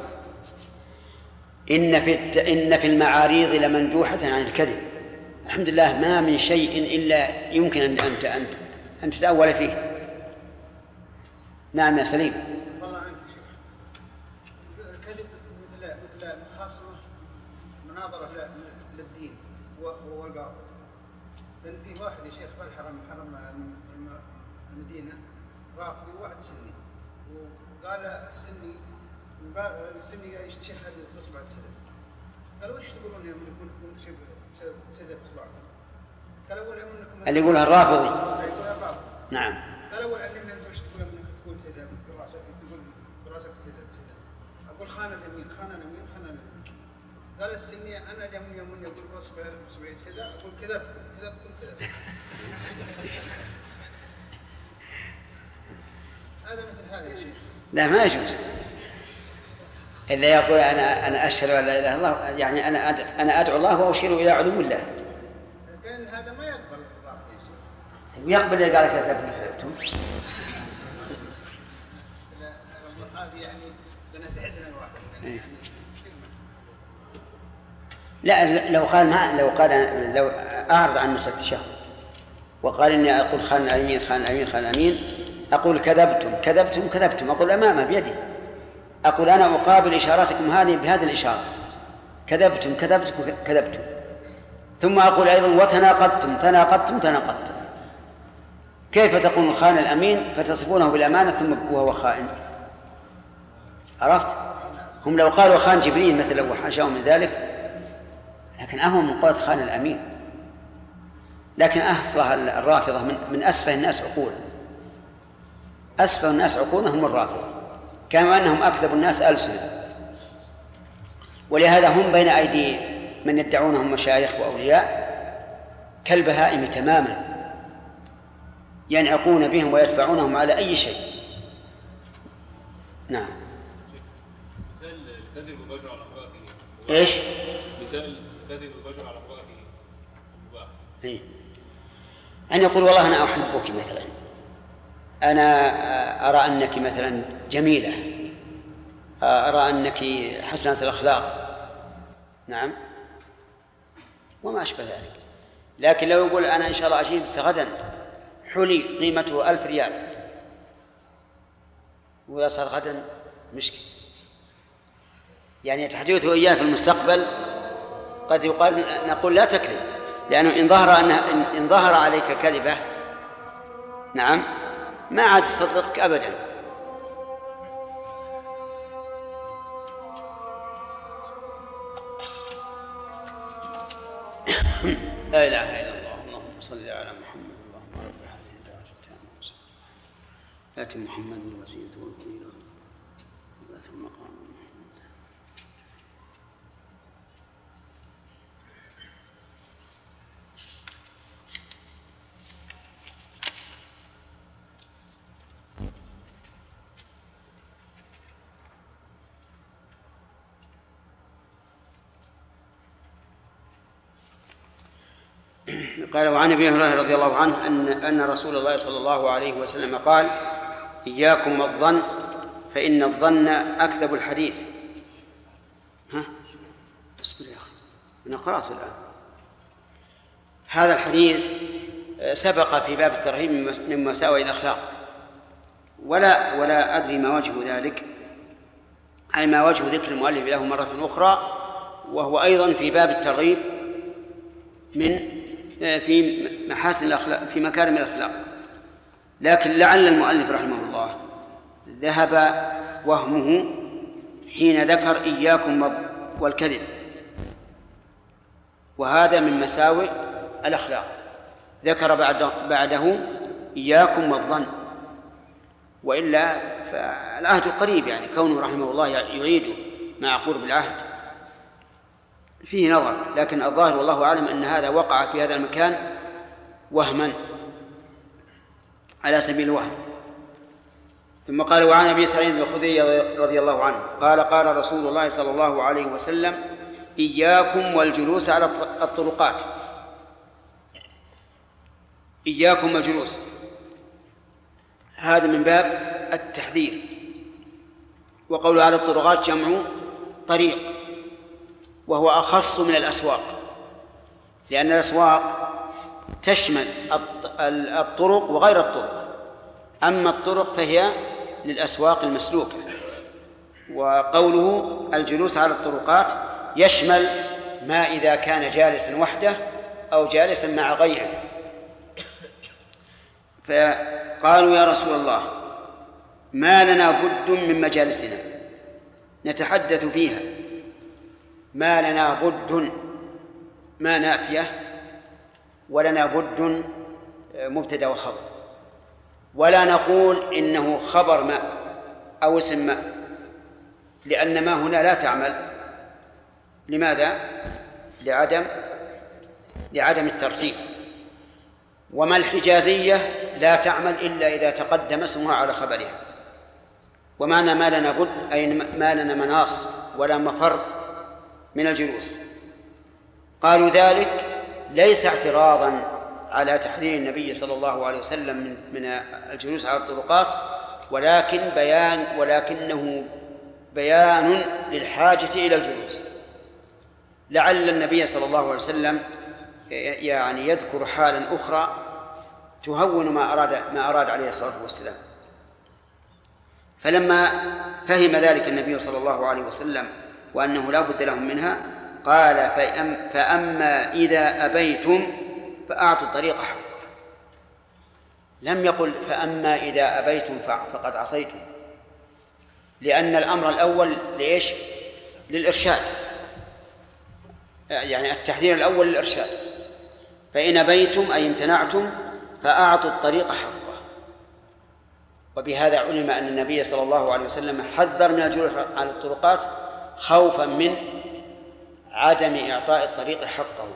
إن في الت... إن في المعاريض لمندوحة عن الكذب. الحمد لله ما من شيء إلا يمكن أن أنت أن أن تتأول فيه. نعم يا سليم. والله عنك شيخ. الكذب مثل مثل مخاصمة مناظرة للدين والباطل. لأن في واحد يا شيخ في الحرم حرم المدينة رافضي وواحد سني، وقال السني السني يستشهد بإصبع الكذب. قال وش تقولون يوم يكون كذب كذب إصبعكم؟ قال أول أنكم اللي يقولها الرافضي. يقولها الرافضي. نعم. قال أول علمنا أنت وش تقول أنك تقول كذا براسك تقول براسك كذا كذا. أقول خان اليمين خان اليمين خان اليمين. قال السني أنا اليوم يوم يقول بإصبع إصبعي كذا أقول كذا كذا كل كذا. هذا مثل هذا يا شيخ. لا ما يجوز. إلا يقول أنا أنا أشهد أن لا إله إلا الله يعني أنا أدعو أنا أدعو الله وأشير إلى علوم الله. لكن هذا ما يقبل الرافض يا شيخ. ويقبل اللي قال كذبتم كذبتم. لا هذه يعني لأنها تحزن الواحد. لا لو قال ما لو قال لو أعرض عن مسألة الشهر وقال إني أقول خان الأمين خان الأمين خان الأمين أقول كذبتم كذبتم كذبتم أقول أمامه بيدي أقول أنا أقابل إشاراتكم هذه بهذه الإشارة كذبتم كذبتم كذبتم ثم أقول أيضا وتناقضتم تناقضتم تناقضتم. كيف تقول خان الأمين فتصفونه بالأمانة ثم وهو خائن؟ عرفت؟ هم لو قالوا خان جبريل مثل لو حاشاهم من ذلك لكن أهم من قولة خان الأمين. لكن أصلها الرافضة من, من أسفه الناس عقولا أسفه الناس عقولا هم الرافضة كما أنهم أكذب الناس ألسنة. ولهذا هم بين أيدي من يدعونهم مشايخ وأولياء كالبهائم تماما ينعقون بهم ويتبعونهم على أي شيء. نعم. مثال كذب الرجل على امرأته. إيش؟ مثال كذب الرجل على امرأته مباح. إيه؟ أن يقول والله أنا أحبك مثلا أنا أرى أنك مثلا جميلة أرى أنك حسنة الأخلاق. نعم وما أشبه ذلك. لكن لو يقول أنا إن شاء الله أجيب غدا حلي قيمته ألف ريال ويصل غدا مشكل يعني تحديثه إياه في المستقبل قد يقال نقول لا تكذب لأنه إن ظهر أن إن ظهر عليك كذبة نعم ما عاد تصدقك أبدا. لا إله إلا الله اللهم صل على محمد اللهم رب هذه الدعوة التامة والصلاة آت محمد الوسيلة والفضيلة وبعثه المقام محمود. قال وعن ابي هريره رضي الله عنه ان ان رسول الله صلى الله عليه وسلم قال اياكم والظن فان الظن اكذب الحديث. ها اصبر يا اخي انا قراته الان. هذا الحديث سبق في باب الترهيب من مساوئ الاخلاق ولا ولا ادري ما وجه ذلك اي ما وجه ذكر المؤلف له مره اخرى وهو ايضا في باب الترغيب من في محاسن الأخلاق في مكارم الأخلاق. لكن لعل المؤلف رحمه الله ذهب وهمه حين ذكر إياكم والكذب وهذا من مساوئ الأخلاق. ذكر بعد بعده إياكم والظن وإلا فالعهد قريب يعني كونه رحمه الله يعيده مع قرب العهد فيه نظر. لكن الظاهر والله أعلم أن هذا وقع في هذا المكان وهما على سبيل الوهم. ثم قال وعن أبي سعيد الخدري رضي الله عنه قال قال رسول الله صلى الله عليه وسلم إياكم والجلوس على الطرقات. إياكم والجلوس هذا من باب التحذير. وقول على الطرقات جمع طريق وهو أخص من الأسواق لأن الأسواق تشمل الطرق وغير الطرق أما الطرق فهي للأسواق المسلوكة. وقوله الجلوس على الطرقات يشمل ما إذا كان جالسا وحده أو جالسا مع غيره. فقالوا يا رسول الله ما لنا بد من مجالسنا نتحدث فيها. ما لنا بد ما نافية ولنا بد مبتدأ وخبر ولا نقول إنه خبر ما أو اسم ما لأن ما هنا لا تعمل. لماذا؟ لعدم لعدم الترتيب. وما الحجازية لا تعمل إلا إذا تقدم اسمها على خبرها. ومعنى ما لنا بد أي ما لنا مناص ولا مفر من الجلوس. قالوا ذلك ليس اعتراضا على تحذير النبي صلى الله عليه وسلم من من الجلوس على الطرقات ولكن بيان ولكنه بيان للحاجة إلى الجلوس لعل النبي صلى الله عليه وسلم يعني يذكر حالا أخرى تهون ما أراد ما أراد عليه الصلاة والسلام. فلما فهم ذلك النبي صلى الله عليه وسلم وأنه لا بد لهم منها قال فأما إذا أبيتم فأعطوا الطريق حقه. لم يقل فأما إذا أبيتم فقد عصيتم، لأن الأمر الأول لإيش؟ للإرشاد، يعني التحذير الأول للإرشاد. فإن أبيتم أي امتنعتم فأعطوا الطريق حقه. وبهذا علم أن النبي صلى الله عليه وسلم حذر من الجلوس على الطرقات خوفا من عدم إعطاء الطريق حقه.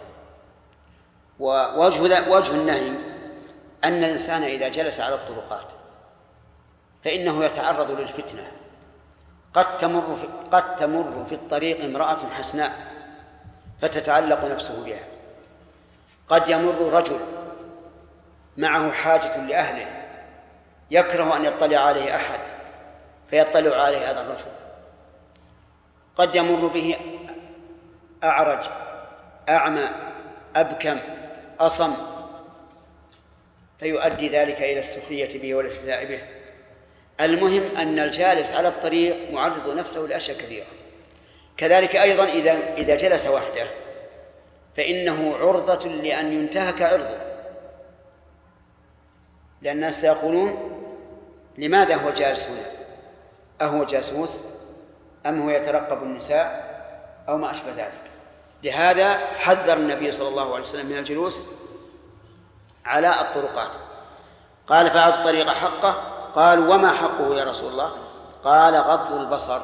ووجه وجه النهي أن الإنسان إذا جلس على الطرقات فإنه يتعرض للفتنة. قد تمر في, قد تمر في الطريق امرأة حسناء فتتعلق نفسه بها، قد يمر رجل معه حاجة لأهله يكره أن يطلع عليه أحد فيطلع عليه هذا الرجل، قد يمر به أعرج أعمى أبكم أصم فيؤدي ذلك إلى السخرية به والاستهزاء به. المهم أن الجالس على الطريق معرض نفسه لأشياء كثيرة. كذلك أيضا إذا إذا جلس وحده فإنه عرضة لأن ينتهك عرضه، لأن الناس يقولون لماذا هو جالس هنا؟ أهو جاسوس أم هو يترقب النساء أو ما أشبه ذلك. لهذا حذر النبي صلى الله عليه وسلم من الجلوس على الطرقات. قال فأعطوا الطريق حقه. قال وما حقه يا رسول الله؟ قال غض البصر،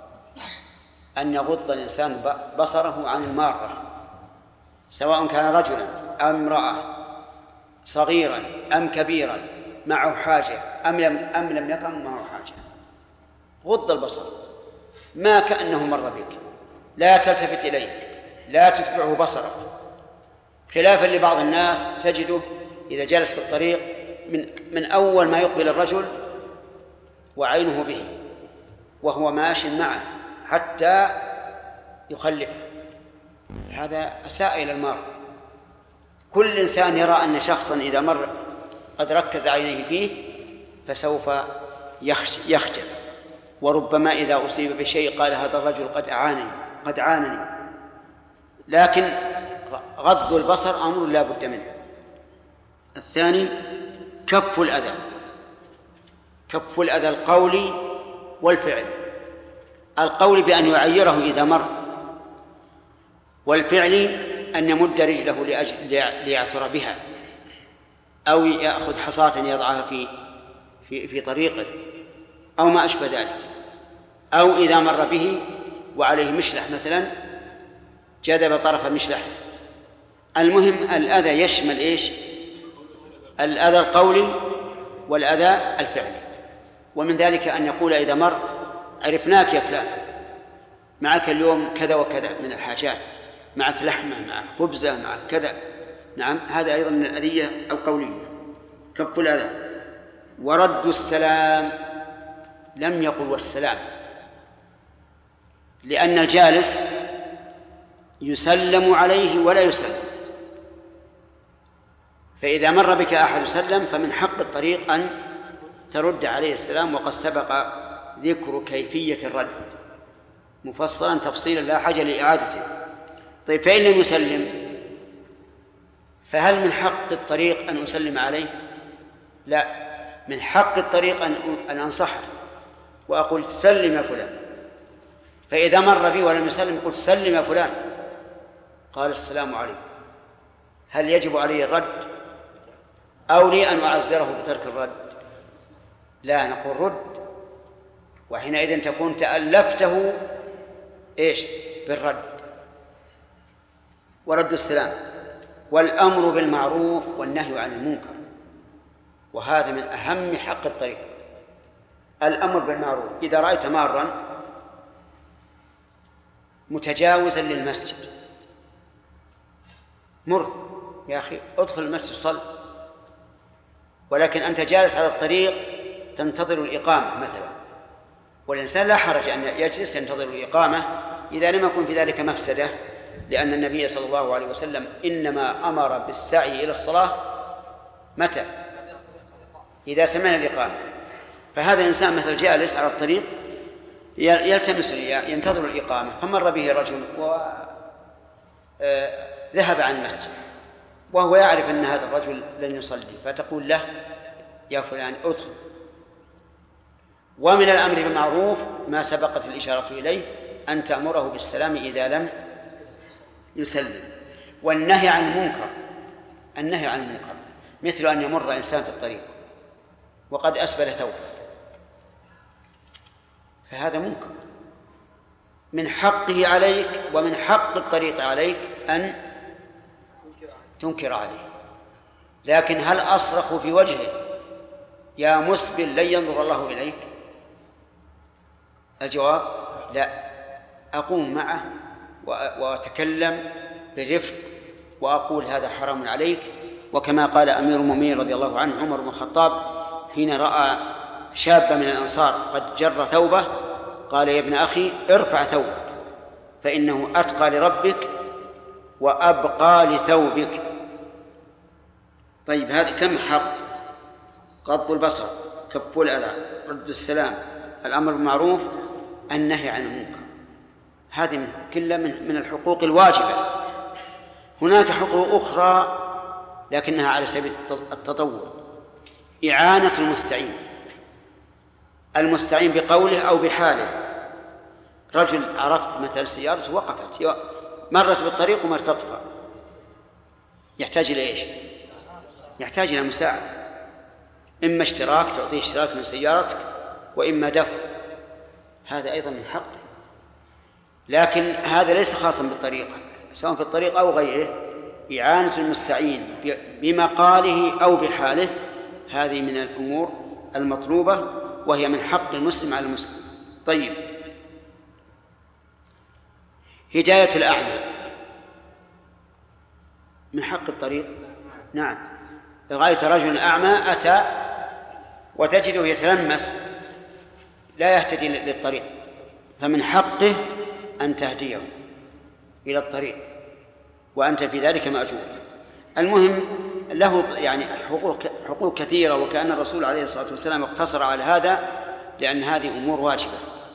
أن يغض الإنسان بصره عن المارة، سواء كان رجلا أم امرأة، صغيرا أم كبيرا، معه حاجة أم لم, أم لم يكن معه حاجة. غض البصر، ما كأنه مر بك، لا تلتفت إليه، لا تتبعه بصرك، خلافا لبعض الناس تجده إذا جلس في الطريق من, من أول ما يقبل الرجل وعينه به وهو ماشي معه حتى يخلفه. هذا أساء إلى المرء. كل إنسان يرى أن شخصا إذا مر قد ركز عينيه به فسوف يخجل، وربما إذا أصيب بشيء قال هذا الرجل قد أعانني قد عانني. لكن غض البصر أمر لا بد منه. الثاني كف الأذى، كف الأذى القولي والفعل. القول بأن يعيره إذا مر، والفعل أن يمد رجله لأجل ليعثر بها، أو يأخذ حصاة يضعها في في في طريقه أو ما أشبه ذلك، أو إذا مر به وعليه مشلح مثلا جذب طرف مشلح. المهم الأذى يشمل إيش؟ الأذى القولي والأذى الفعلي. ومن ذلك أن يقول إذا مر عرفناك يا فلان، معك اليوم كذا وكذا من الحاجات، معك لحمة، معك خبزة، معك كذا. نعم، هذا أيضا من الأذية القولية، كف الأذى. ورد السلام، لم يقل والسلام، لأن الجالس يسلم عليه ولا يسلم، فإذا مر بك أحد يسلم فمن حق الطريق أن ترد عليه السلام. وقد سبق ذكر كيفية الرد مفصلا تفصيلا لا حاجة لإعادته. طيب فإن لم يسلم فهل من حق الطريق أن أسلم عليه؟ لا، من حق الطريق أن أن أنصحه وأقول سلم يا فلان. فإذا مر بي ولم يسلم قلت سلم يا فلان، قال السلام عليكم، هل يجب علي الرد أو لي أن أعذره بترك الرد؟ لا، نقول رد، وحينئذ تكون تألفته إيش؟ بالرد. ورد السلام والأمر بالمعروف والنهي عن المنكر، وهذا من أهم حق الطريق. الأمر بالمعروف، إذا رأيت مارا متجاوزا للمسجد مر يا أخي ادخل المسجد صل، ولكن أنت جالس على الطريق تنتظر الإقامة مثلا، والإنسان لا حرج أن يجلس ينتظر الإقامة إذا لم يكن في ذلك مفسدة لأن النبي صلى الله عليه وسلم إنما أمر بالسعي إلى الصلاة متى؟ إذا سمعنا الإقامة. فهذا الإنسان مثل جاء يسعى على الطريق يلتمس ينتظر الإقامة، فمر به رجل وذهب عن المسجد وهو يعرف أن هذا الرجل لن يصلي، فتقول له يا فلان ادخل. ومن الأمر بالمعروف ما سبقت الإشارة إليه أن تأمره بالسلام إذا لم يسلم. والنهي عن المنكر، النهي عن المنكر مثل أن يمر إنسان في الطريق وقد أسبل ثوبه، فهذا منكر، من حقه عليك ومن حق الطريق عليك أن تنكر عليه. لكن هل أصرخ في وجهه يا مسبل لن ينظر الله إليك؟ الجواب لا، أقوم معه وأتكلم برفق وأقول هذا حرام عليك. وكما قال أمير المؤمنين رضي الله عنه عمر بن الخطاب حين رأى شابا من الأنصار قد جر ثوبه قال يا ابن أخي ارفع ثوبك فإنه أتقى لربك وأبقى لثوبك. طيب هذا كم حق؟ غض البصر، كف الأذى، رد السلام، الأمر بالمعروف، النهي عن المنكر، هذه كلها من الحقوق الواجبة. هناك حقوق أخرى لكنها على سبيل التطوع، إعانة المستعين، المستعين بقوله أو بحاله. رجل عرفت مثل سيارته وقفت مرت بالطريق وما تطفى، يحتاج إلى إيش؟ يحتاج إلى مساعدة، إما اشتراك تعطيه اشتراك من سيارتك وإما دفع، هذا أيضا من حقه. لكن هذا ليس خاصا بالطريق، سواء في الطريق أو غيره، إعانة المستعين بمقاله أو بحاله هذه من الأمور المطلوبة وهي من حق المسلم على المسلم. طيب، هداية الأعمى من حق الطريق؟ نعم، رأيت رجل أعمى أتى وتجده يتلمس لا يهتدي للطريق، فمن حقه أن تهديه إلى الطريق وأنت في ذلك مأجور. المهم له يعني حقوق, حقوق كثيرة، وكأن الرسول عليه الصلاة والسلام اقتصر على هذا لأن هذه أمور واجبة.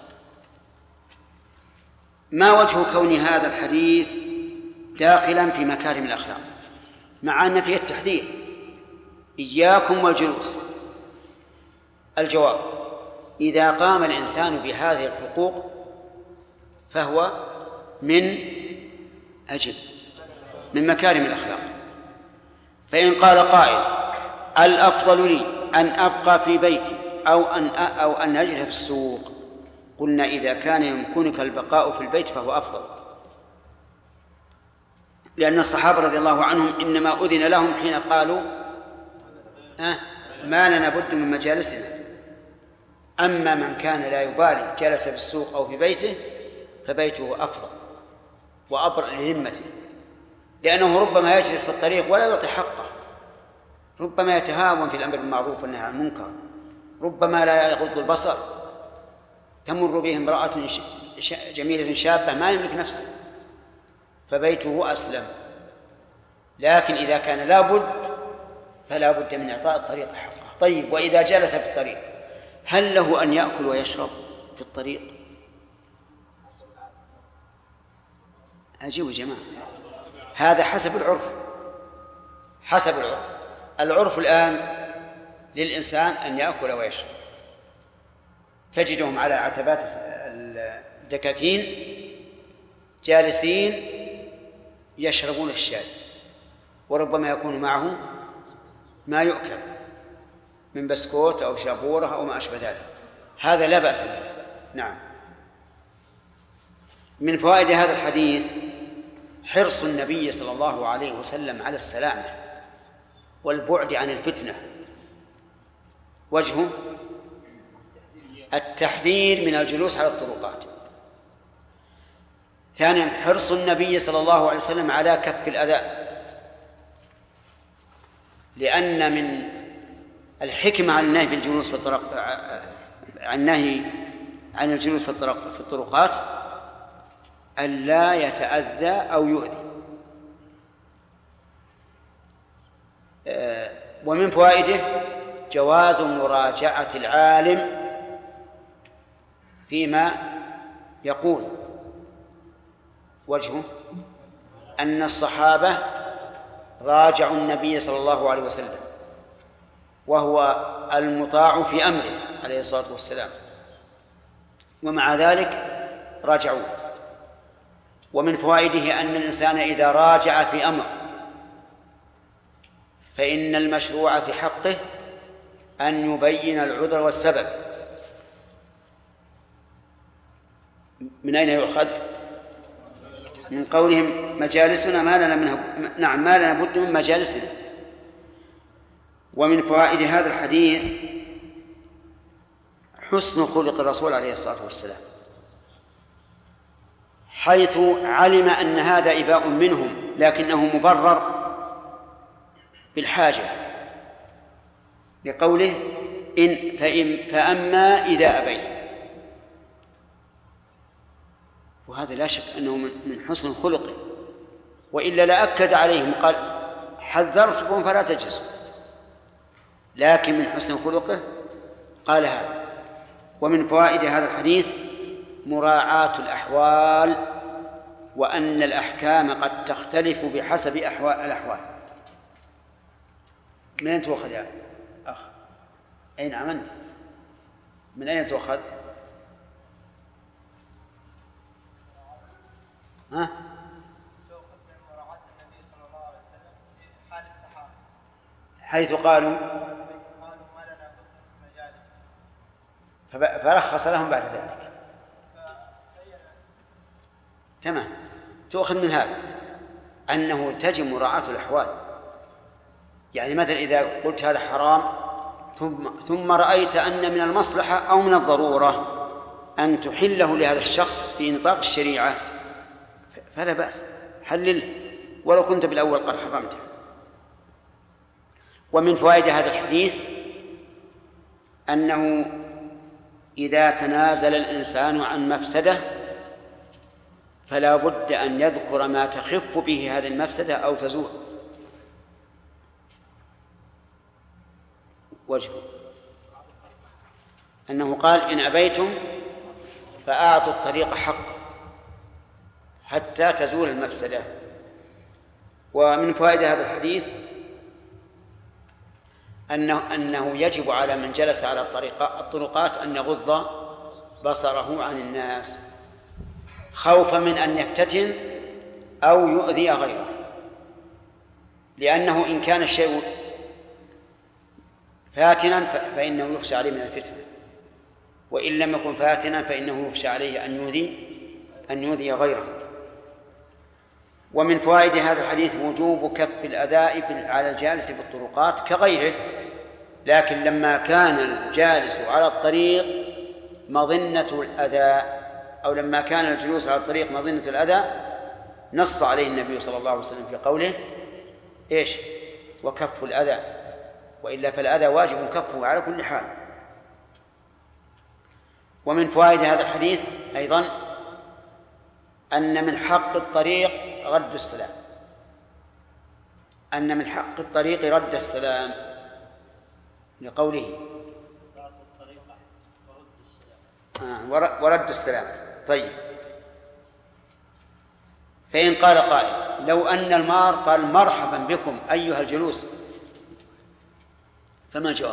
ما وجه كون هذا الحديث داخلا في مكارم الأخلاق مع أن فيه التحذير إياكم والجلوس؟ الجواب: إذا قام الإنسان بهذه الحقوق فهو من أجل من مكارم الأخلاق. فإن قال قائل: الأفضل لي أن أبقى في بيتي أو أن أو أن أجلس في السوق، قلنا إذا كان يمكنك البقاء في البيت فهو أفضل، لأن الصحابة رضي الله عنهم إنما أذن لهم حين قالوا آه ما لنا بد من مجالسنا. أما من كان لا يبالي جلس في السوق أو في بيته فبيته أفضل وأبرأ لذمته، لأنه ربما يجلس في الطريق ولا يعطي حقه، ربما يتهاون في الأمر بالمعروف والنهي عن المنكر، ربما لا يغض البصر، تمر به امرأة جميلة شابة ما يملك نفسه فبيته أسلم. لكن إذا كان لا بد فلا بد من إعطاء الطريق حقه. طيب، وإذا جلس في الطريق هل له أن يأكل ويشرب في الطريق؟ أجيبوا جماعة، هذا حسب العرف، حسب العرف. العرف الآن للإنسان أن يأكل ويشرب، تجدهم على عتبات الدكاكين جالسين يشربون الشاي، وربما يكون معهم ما يؤكل من بسكوت أو شابورة أو ما أشبه ذلك، هذا لا بأس به. نعم. من فوائد هذا الحديث حرص النبي صلى الله عليه وسلم على السلامة والبعد عن الفتنة. وجهه التحذير من الجلوس على الطرقات. ثانيا حرص النبي صلى الله عليه وسلم على كف الأذى، لأن من الحكمة عن النهي بالجلوس في الطرق عن النهي عن الجلوس في الطرق في الطرقات ألا يتأذى أو يؤذي. ومن فوائده جواز مراجعة العالم فيما يقول. وجهه أن الصحابة راجعوا النبي صلى الله عليه وسلم وهو المطاع في أمره عليه الصلاة والسلام، ومع ذلك راجعوه. ومن فوائده أن الإنسان إذا راجع في أمر فإن المشروع في حقه أن يبين العذر والسبب. من أين يؤخذ؟ من قولهم مجالسنا ما لنا منها، نعم ما لنا بد من مجالسنا. ومن فوائد هذا الحديث حسن خلق الرسول عليه الصلاة والسلام، حيث علم أن هذا إباء منهم لكنه مبرر بالحاجة، لقوله إن فإن فأما إذا أبيت. وهذا لا شك أنه من حسن خلقه، وإلا لأكد عليهم قال حذرتكم فلا تجلسوا، لكن من حسن خلقه قال هذا. ومن فوائد هذا الحديث مراعاة الأحوال، وأن الأحكام قد تختلف بحسب أحوال الأحوال. من أين تؤخذ يا أخ؟ أين عملت؟ من أين تؤخذ؟ ها؟ تؤخذ من مراعاة النبي صلى الله عليه وسلم في حال الصحابة، حيث قالوا قالوا ما لنا مجالس، فرخص لهم بعد ذلك. تمام. تؤخذ من هذا أنه تجب مراعاة الأحوال. يعني مثلا إذا قلت هذا حرام ثم, ثم رأيت أن من المصلحة أو من الضرورة أن تحله لهذا الشخص في نطاق الشريعة فلا بأس، حلله ولو كنت بالأول قد حرمته. ومن فوائد هذا الحديث أنه إذا تنازل الإنسان عن مفسدة فلا بد أن يذكر ما تخف به هذه المفسدة أو تزول. وجه أنه قال إن أبيتم فأعطوا الطريق حقه حتى تزول المفسدة. ومن فوائد هذا الحديث أنه, أنه يجب على من جلس على الطرقات أن يغض بصره عن الناس خوفا من أن يفتتن أو يؤذي غيره، لأنه إن كان الشيء فاتنا فإنه يخشى عليه من الفتنة، وإن لم يكن فاتنا فإنه يخشى عليه أن يؤذي أن يؤذي غيره. ومن فوائد هذا الحديث وجوب كف الأذى على الجالس في الطرقات كغيره، لكن لما كان الجالس على الطريق مظنة الأذى أو لما كان الجلوس على الطريق مظنة الأذى نص عليه النبي صلى الله عليه وسلم في قوله إيش؟ وكف الأذى، وإلا فالأذى واجب كفه على كل حال. ومن فوائد هذا الحديث أيضا أن من حق الطريق رد السلام، أن من حق الطريق رد السلام لقوله آه ورد السلام. طيب، فإن قال قائل لو أن المار قال مرحبا بكم أيها الجلوس، فما الجواب؟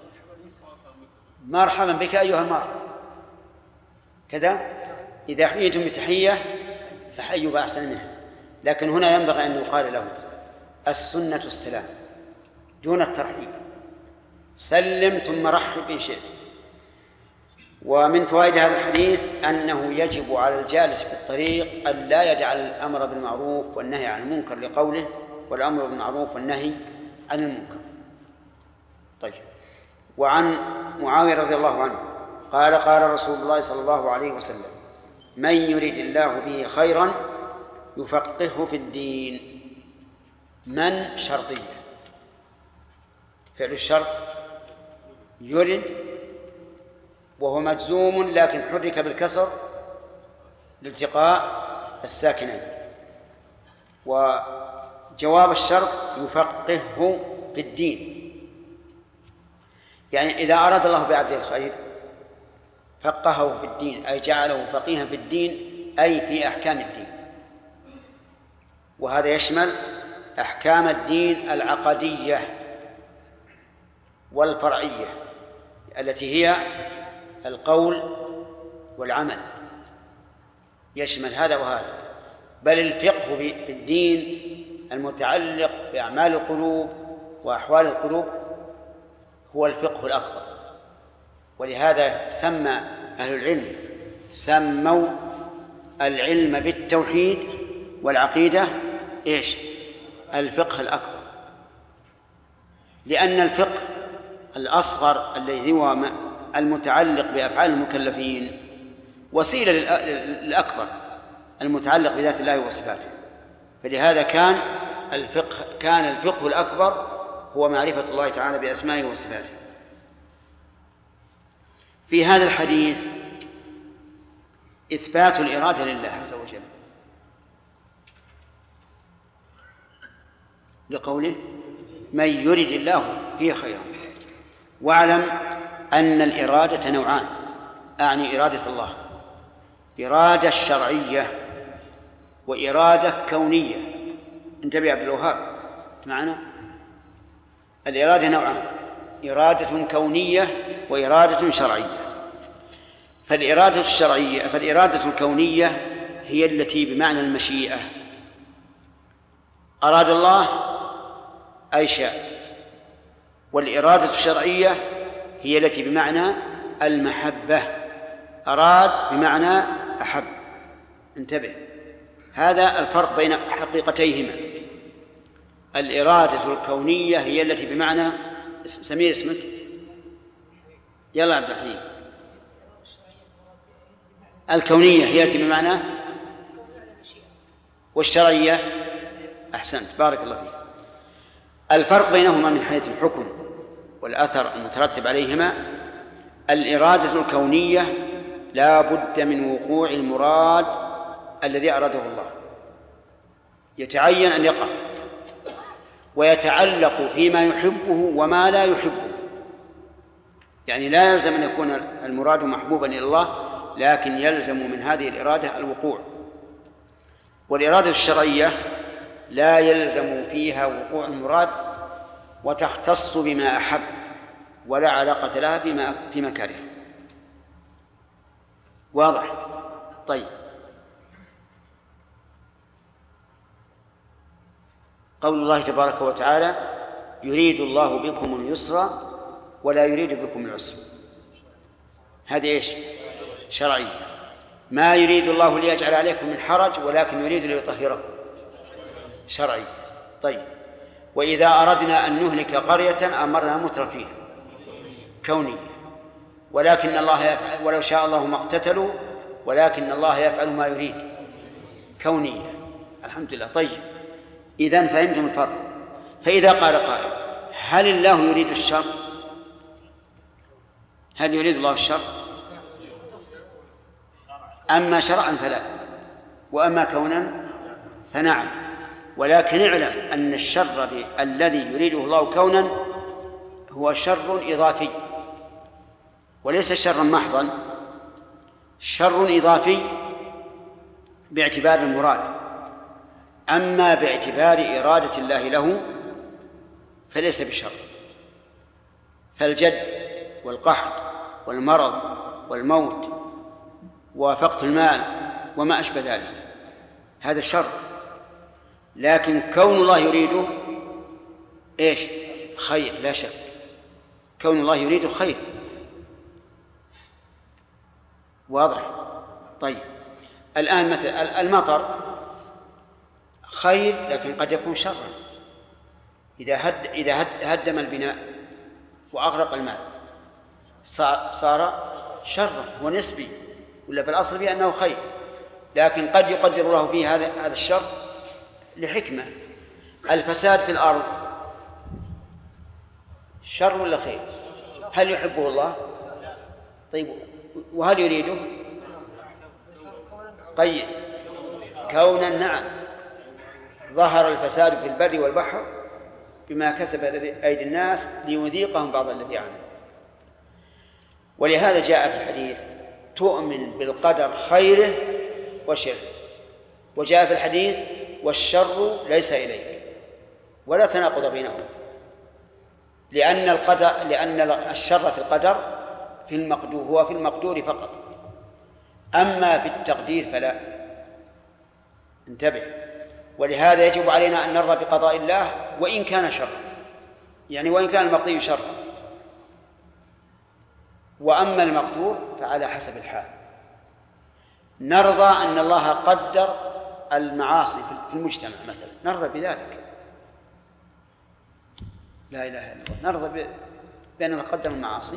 مرحبا بك أيها المار كذا، إذا حييتم بتحية فحيوا بأحسن منها. لكن هنا ينبغي أن يقال له السنة السلام دون الترحيب، سلم ثم رحب إن شئت. ومن فوائد هذا الحديث أنه يجب على الجالس في الطريق أن لا يجعل الأمر بالمعروف والنهي عن المنكر لقوله والأمر بالمعروف والنهي عن المنكر. طيب، وعن معاوية رضي الله عنه قال قال رسول الله صلى الله عليه وسلم من يريد الله به خيرا يفقهه في الدين. من شرطية، فعل الشرط يرد وهو مجزوم لكن حرك بالكسر لالتقاء الساكنين. وجواب الشرط يفقهه في الدين، يعني إذا أراد الله بعبده الخير فقهه في الدين، أي جعله فقيها في الدين، أي في أحكام الدين. وهذا يشمل أحكام الدين العقدية والفرعية التي هي القول والعمل، يشمل هذا وهذا. بل الفقه في الدين المتعلق بأعمال القلوب وأحوال القلوب هو الفقه الأكبر. ولهذا سمى أهل العلم سموا العلم بالتوحيد والعقيدة إيش؟ الفقه الأكبر، لأن الفقه الأصغر الذي هو المتعلق بأفعال المكلفين وسيلة للأكبر المتعلق بذات الله وصفاته. فلهذا كان الفقه كان الفقه الأكبر هو معرفة الله تعالى بأسمائه وصفاته. في هذا الحديث إثبات الإرادة لله عز وجل لقوله من يرد الله فيه خيرا. واعلم أن الإرادة نوعان، أعني إرادة الله إرادة شرعية وإرادة كونية. انتبه يا عبد الوهاب معنا، الإرادة نوعان، إرادة كونية وإرادة شرعية. فالإرادة الشرعية فالإرادة الكونية هي التي بمعنى المشيئة، أراد الله أي شاء. والإرادة الشرعية هي التي بمعنى المحبة، أراد بمعنى أحب. انتبه، هذا الفرق بين حقيقتيهما. الإرادة الكونية هي التي بمعنى سمير اسمك يلا عبد الحليم. الكونية هي التي بمعنى، والشرعية أحسنت بارك الله فيك. الفرق بينهما من حيث الحكم والأثر المترتب عليهما: الإرادة الكونية لا بد من وقوع المراد الذي أراده الله، يتعين أن يقع ويتعلق فيما يحبه وما لا يحبه. يعني لا يلزم أن يكون المراد محبوبا إلى الله، لكن يلزم من هذه الإرادة الوقوع. والإرادة الشرعية لا يلزم فيها وقوع المراد وتختص بما أحب ولا علاقة لها بما فيما كره. واضح؟ طيب، قول الله تبارك وتعالى: يريد الله بكم اليسر ولا يريد بكم العسر. هذه إيش؟ شرعية. ما يريد الله ليجعل عليكم من حرج ولكن يريد ليطهركم. شرعي. طيب، وإذا أردنا أن نهلك قرية أمرنا متر فيها. كونية. ولكن الله يفعل، ولو شاء الله ما اقتتلوا ولكن الله يفعل ما يريد. كونية. الحمد لله. طيب، إذن فهمتم الفرق. فإذا قال قائل: هل الله يريد الشر؟ هل يريد الله الشر؟ أما شرعا فلا، وأما كونا فنعم. ولكن اعلم أن الشر الذي يريده الله كونا هو شر إضافي وليس شرا محضا، شر إضافي باعتبار المراد. أما باعتبار إرادة الله له فليس بشر. فالجد والقحط والمرض والموت وفقد المال وما أشبه ذلك هذا شر، لكن كون الله يريده إيش؟ خير، لا شك. كون الله يريده خير. واضح؟ طيب، الآن مثل المطر خير لكن قد يكون شرا. إذا هد إذا هد هدم البناء وأغرق المال صار شرا ونسبي، ولا في الأصل فيه أنه خير، لكن قد يقدر الله فيه هذا هذا الشر لحكمة. الفساد في الأرض شر ولا خير؟ هل يحبه الله؟ طيب، وهل يريده؟ قيد. كونا نعم ظهر الفساد في البر والبحر بما كسبت أيدي الناس ليذيقهم بعض الذي عملوا. ولهذا جاء في الحديث تؤمن بالقدر خيره وشره، وجاء في الحديث والشر ليس إليك، ولا تناقض بينهما، لأن القدر لأن الشر في القدر في المقدور هو في المقدور فقط، أما في التقدير فلا. انتبه. ولهذا يجب علينا أن نرضى بقضاء الله وإن كان شرا، يعني وإن كان المقضي شرا، وأما المقدور فعلى حسب الحال. نرضى أن الله قدر المعاصي في المجتمع مثلا، نرضى بذلك، لا إله إلا الله، نرضى بأن الله قدر المعاصي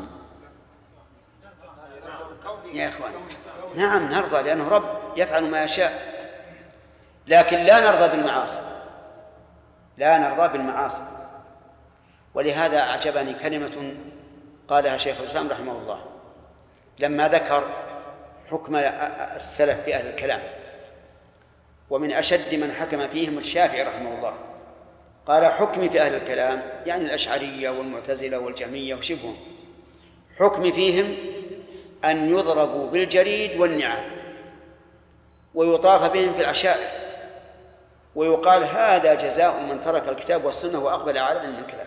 يا إخوان. نعم نرضى لأنه رب يفعل ما يشاء، لكن لا نرضى بالمعاصي، لا نرضى بالمعاصي. ولهذا أعجبني كلمة قالها شيخ الإسلام رحمه الله لما ذكر حكم السلف في أهل الكلام، ومن أشد من حكم فيهم الشافعي رحمه الله. قال حكمي في أهل الكلام يعني الأشعرية والمعتزلة والجهمية وشبههم، حكمي فيهم أن يضربوا بالجريد والنعال ويطاف بهم في العشائر ويقال هذا جزاء من ترك الكتاب والسنة وأقبل على علم الكلام.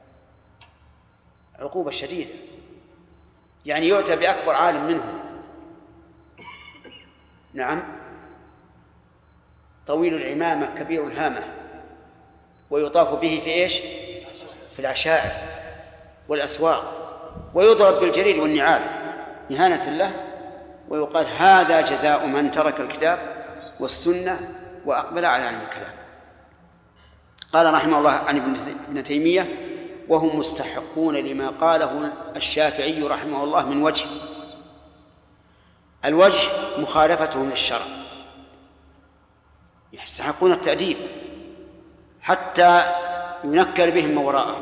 عقوبة شديدة، يعني يؤتى بأكبر عالم منهم، نعم، طويل العمامة كبير الهامة، ويطاف به في إيش؟ في العشائر والأسواق، ويضرب بالجريد والنعال إهانة له، ويقال هذا جزاء من ترك الكتاب والسنة وأقبل على علم الكلام. قال رحمه الله عن ابن تيمية وهم مستحقون لما قاله الشافعي رحمه الله من وجه. الوجه مخالفتهم للشرع، يستحقون التأديب حتى ينكر بهم ما وراءهم،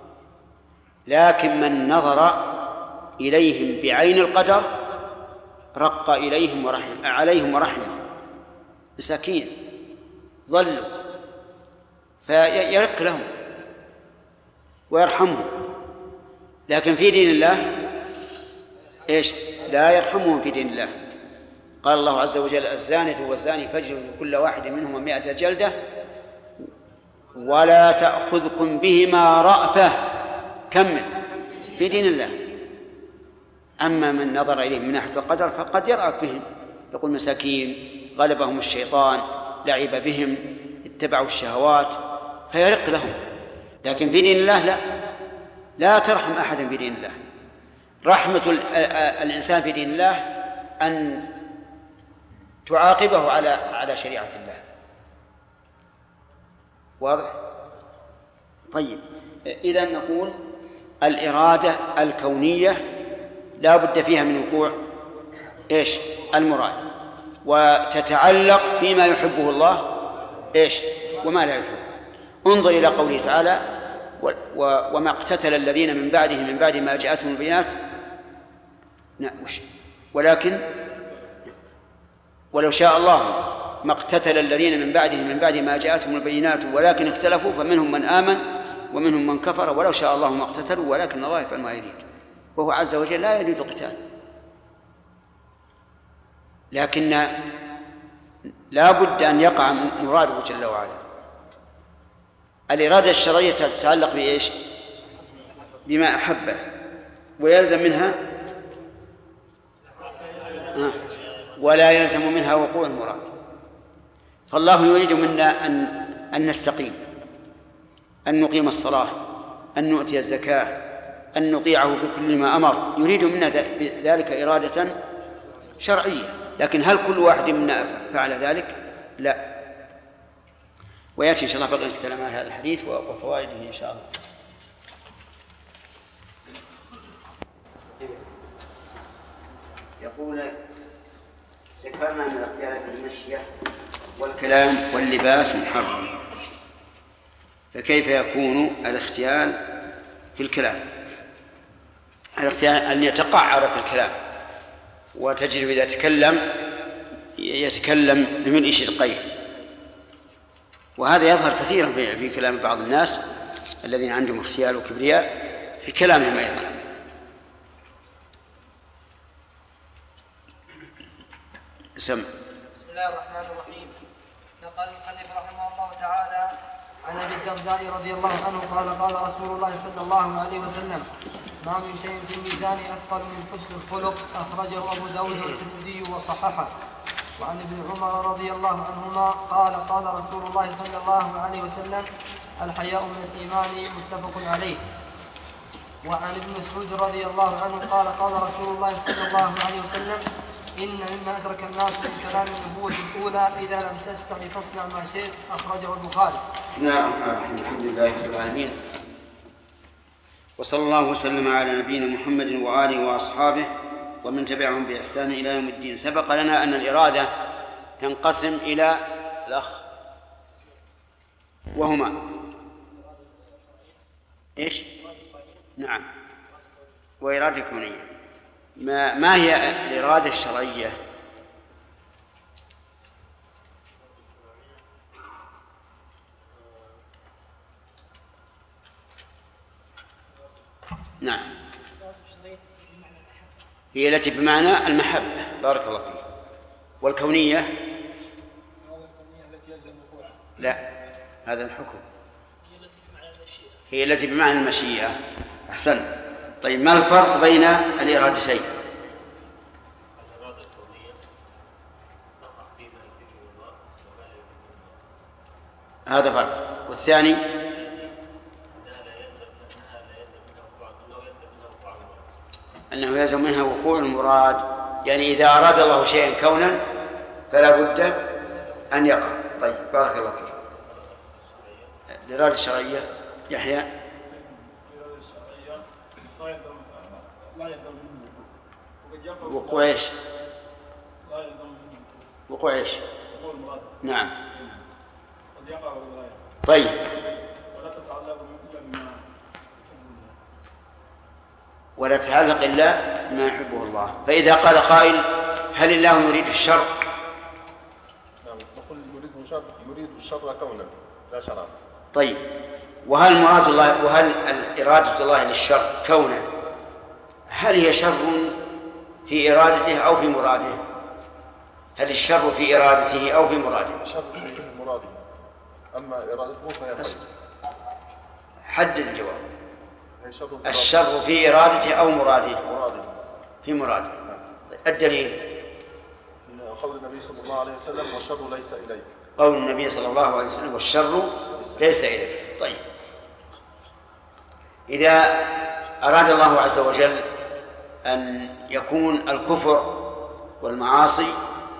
لكن من نظر إليهم بعين القدر رق إليهم ورحم عليهم ورحمهم، مساكين ظلوا، فيرق لهم ويرحمهم. لكن في دين الله إيش؟ لا يرحمهم في دين الله. قال الله عز وجل الزانية والزاني فاجلدوا كل واحد منهما مائة جلدة ولا تأخذكم بهما رأفة، كمل، في دين الله. أما من نظر إليه من ناحية القدر فقد يرأف بهم، يقول مساكين غلبهم الشيطان، لعب بهم، اتبعوا الشهوات، فيرق لهم. لكن في دين الله لا، لا ترحم أحدا في دين الله. رحمة الإنسان في دين الله أن تعاقبه على على شريعة الله. واضح؟ طيب، إذن نقول الإرادة الكونية لا بد فيها من وقوع إيش؟ المراد، وتتعلق فيما يحبه الله إيش؟ وما لا يحب. انظر إلى قوله تعالى وما اقتتل الذين من بعده من بعد ما جاءتهم البينات ولكن ولو شاء الله ما اقتتل الذين من بعده من بعد ما جاءتهم البينات ولكن اختلفوا فمنهم من آمن ومنهم من كفر ولو شاء الله ما اقتتلوا ولكن الله يفعل ما يريد، وهو عز وجل لا يريد القتال. لكن لا بد أن يقع مراده جل وعلا. الإرادة الشرعية تتعلق بإيش؟ بما أحبه، ويلزم منها آه. ولا يلزم منها وقوع المراد. فالله يريد منا أن, أن نستقيم، أن نقيم الصلاة، أن نؤتي الزكاة، أن نطيعه في كل ما أمر، يريد منا ذلك إرادة شرعية. لكن هل كل واحد منا فعل ذلك؟ لا. ويأتي إن شاء الله بقية الكلام عن هذا الحديث وفوائده إن شاء الله. يقول ذكرنا من الاختيار في المشية والكلام واللباس محرم، فكيف يكون الاختيار في الكلام؟ الاختيار أن يتقعر في الكلام، وتجد إذا تكلم يتكلم بملء شدقيه، وهذا يظهر كثيرا في كلام بعض الناس الذين عندهم اختيال وكبرياء في كلامهم أيضا. سم. بسم الله الرحمن الرحيم. نقل المصنف رحمه الله تعالى عن ابي الدرداء رضي الله عنه قال قال رسول الله صلى الله عليه وسلم: ما من شيء في الميزان اثقل من حسن الخلق. اخرجه ابو داود والترمذي وصححه. وعن ابن عمر رضي الله عنهما قال قال رسول الله صلى الله عليه وسلم: الحياء من الايمان. متفق عليه. وعن ابن مسعود رضي الله عنه قال قال رسول الله صلى الله عليه وسلم: إن مما أدرك الناس من كلام النبوة الأولى: إذا لم تستحي فاصنع ما شئت. أخرجه البخاري. بسم الله الرحمن الرحيم. الحمد لله رب العالمين، وصلى الله وسلم على نبينا محمد وآله وأصحابه ومن تبعهم بإحسان إلى يوم الدين. سبق لنا أن الإرادة تنقسم إلى الأخ وهما إيش؟ نعم، وإرادة كونية. ما, ما هي الإرادة الشرعية؟ نعم، هي التي بمعنى المحبة. بارك الله فيك. والكونية؟ لا، هذا الحكم. هي التي بمعنى المشيئة. أحسن. طيب، ما الفرق بين الإرادتين؟ هذا فرق. والثاني؟ أنه يلزم منها وقوع المراد، يعني إذا أراد الله شيئا كونا فلا بد أن يقع. طيب، بارك الله فيك. الإرادة الشرعية يحيى؟ وقوع ايش؟ وقوع ايش؟ نعم. طيب، ولا تتعلق إلا ما يحبه الله. فإذا قال قائل: هل الله يريد الشر؟ نعم، نقول يريد الشر يريد الشر كونا لا شرعا. طيب، وهل مراد الله وهل إرادة الله للشر كونا هل هي شر في إرادته أو في مراده؟ هل الشر في إرادته أو في مراده؟ الشر في مراده، أما إرادته فهي خير. حدد الجواب. الشر في إرادته أو مراده؟ مراده. في مراده. الدليل قول النبي صلى الله عليه وسلم: والشر ليس إليك. قول النبي صلى الله عليه وسلم: والشر ليس إليك. طيب، إذا أراد الله عز وجل أن يكون الكفر والمعاصي،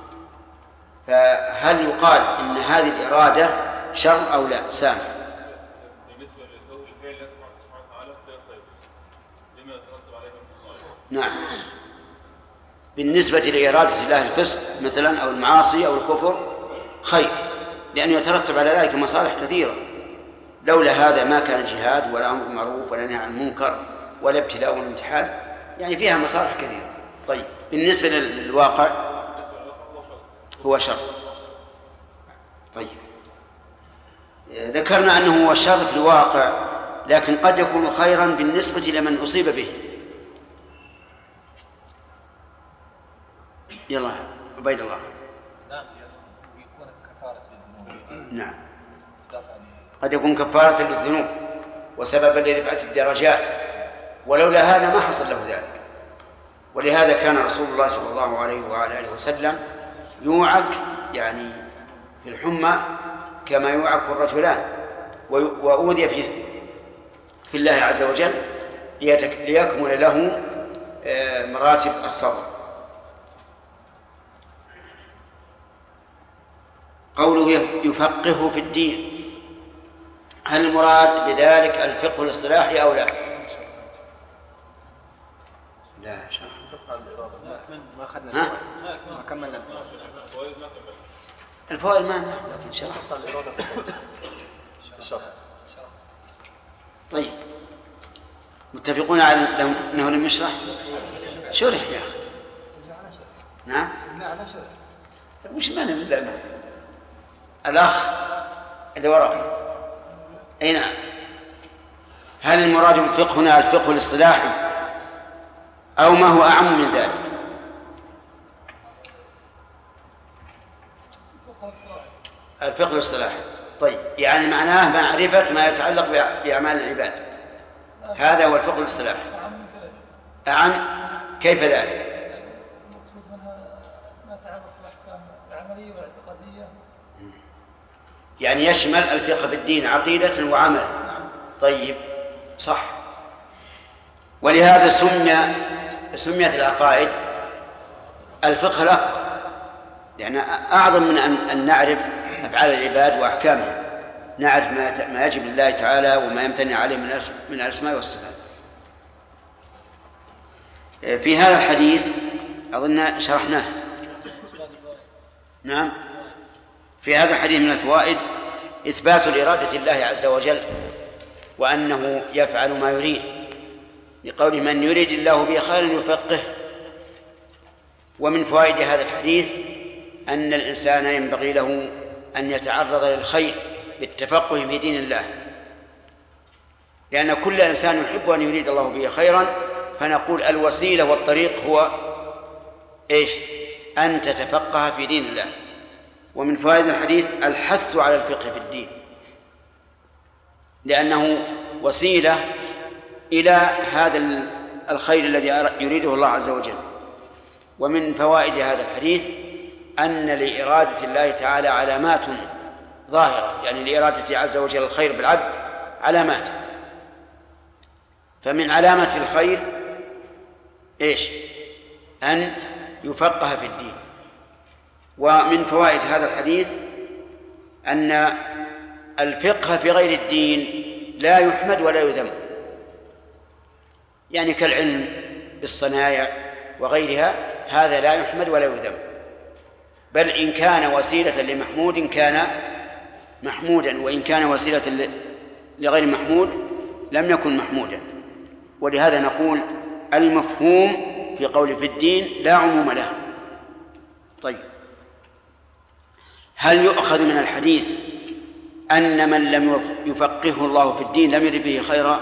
فهل يقال إن هذه الإرادة شر أو لا؟ سامع. بالنسبة للفعل الله سبحانه وتعالى فهي خير لما يترتب عليه المصائب. نعم، بالنسبة لإرادة الله الفسق مثلا أو المعاصي أو الكفر خير، لأنه يترتب على ذلك مصالح كثيرة. لولا هذا ما كان جهاد ولا أمر معروف ولا نهي عن المنكر ولا ابتلاء والامتحان، يعني فيها مصالح كثيرة. طيب، بالنسبة للواقع هو شر. طيب، ذكرنا أنه هو شر في الواقع، لكن قد يكون خيرا بالنسبة لمن أصيب به. يلا عبيد الله. نعم، قد يكون كفارة للذنوب وسببا لرفعة الدرجات، ولولا هذا ما حصل له ذلك. ولهذا كان رسول الله صلى الله عليه وعلى آله وسلم يوعك يعني في الحمى كما يوعك الرجلان، وأوذي في في الله عز وجل ليكمل له مراتب الصبر. قوله يفقهه في الدين، هل المراد بذلك الفقه الاصطلاحي أو لا؟ لا شرح. ما أخذنا ما كملنا الفوائد ما نحن، لكن شرح. طيب، متفقون على أنه لم يشرح؟ شرح يا أخي. نعم، وش معنى لا معنى؟ الأخ اللي وراءنا. أي نعم. هل المراد بالفقه هنا الفقه الاصطلاحي أو ما هو أعم من ذلك؟ الفقه الاصطلاحي. طيب، يعني معناه معرفة ما يتعلق بأعمال العباد، هذا هو الفقه الاصطلاحي. أعم كيف ذلك؟ المقصود منها ما يتعلق بالأحكام العملية والاعتقادية، يعني يشمل الفقه بالدين عقيدة وعمل. طيب، صح. ولهذا سمي سميت العقائد الفقه الأكبر، يعني أعظم من أن نعرف أفعال العباد وأحكامها، نعرف ما يجب لله تعالى وما يمتنع عليه من الأسماء والصفات. في هذا الحديث أظن شرحناه. نعم. في هذا الحديث من الفوائد إثبات الإرادة الله عز وجل، وأنه يفعل ما يريد، لقول من يريد الله به خيرا يفقهه. ومن فوائد هذا الحديث أن الإنسان ينبغي له أن يتعرض للخير بالتفقه في دين الله، لأن كل إنسان يحب أن يريد الله به خيرا، فنقول الوسيلة والطريق هو إيش؟ أن تتفقه في دين الله. ومن فوائد الحديث الحث على الفقه في الدين، لأنه وسيلة إلى هذا الخير الذي يريده الله عز وجل. ومن فوائد هذا الحديث أن لإرادة الله تعالى علامات ظاهرة، يعني لإرادته عز وجل الخير بالعبد علامات. فمن علامة الخير إيش؟ أن يفقه في الدين. ومن فوائد هذا الحديث أن الفقه في غير الدين لا يحمد ولا يذم، يعني كالعلم بالصنايع وغيرها، هذا لا يحمد ولا يذم، بل إن كان وسيلة لمحمود كان محمودا، وإن كان وسيلة لغير محمود لم يكن محمودا. ولهذا نقول المفهوم في قول في الدين لا عموم له. طيب، هل يؤخذ من الحديث أن من لم يفقهه الله في الدين لم يرد به خيرا؟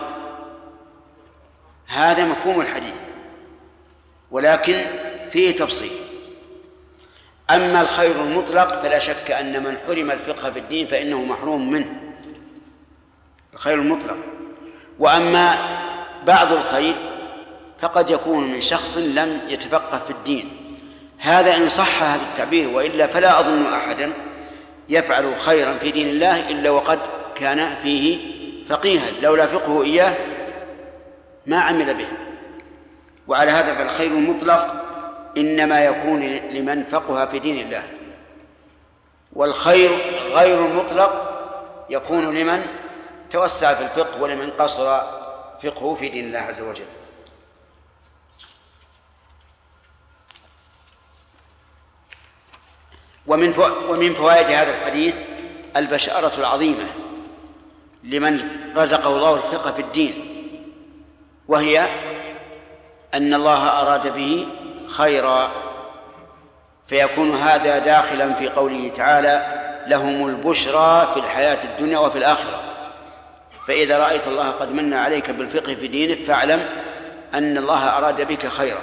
هذا مفهوم الحديث، ولكن فيه تفصيل. أما الخير المطلق فلا شك أن من حرم الفقه في الدين فإنه محروم منه، الخير المطلق. وأما بعض الخير فقد يكون من شخص لم يتفقه في الدين، هذا إن صح هذا التعبير، وإلا فلا أظن أحدا يفعل خيرا في دين الله إلا وقد كان فيه فقيها، لولا فقهه إياه ما عمل به. وعلى هذا فالخير المطلق إنما يكون لمن فقه في دين الله، والخير غير المطلق يكون لمن توسع في الفقه ولمن قصر فقهه في دين الله عز وجل. ومن فوائد هذا الحديث البشارة العظيمة لمن رزقه الله الفقه في الدين، وهي أن الله أراد به خيرا، فيكون هذا داخلا في قوله تعالى لهم البشرى في الحياة الدنيا وفي الآخرة. فإذا رأيت الله قد من عليك بالفقه في دينك فاعلم أن الله أراد بك خيرا.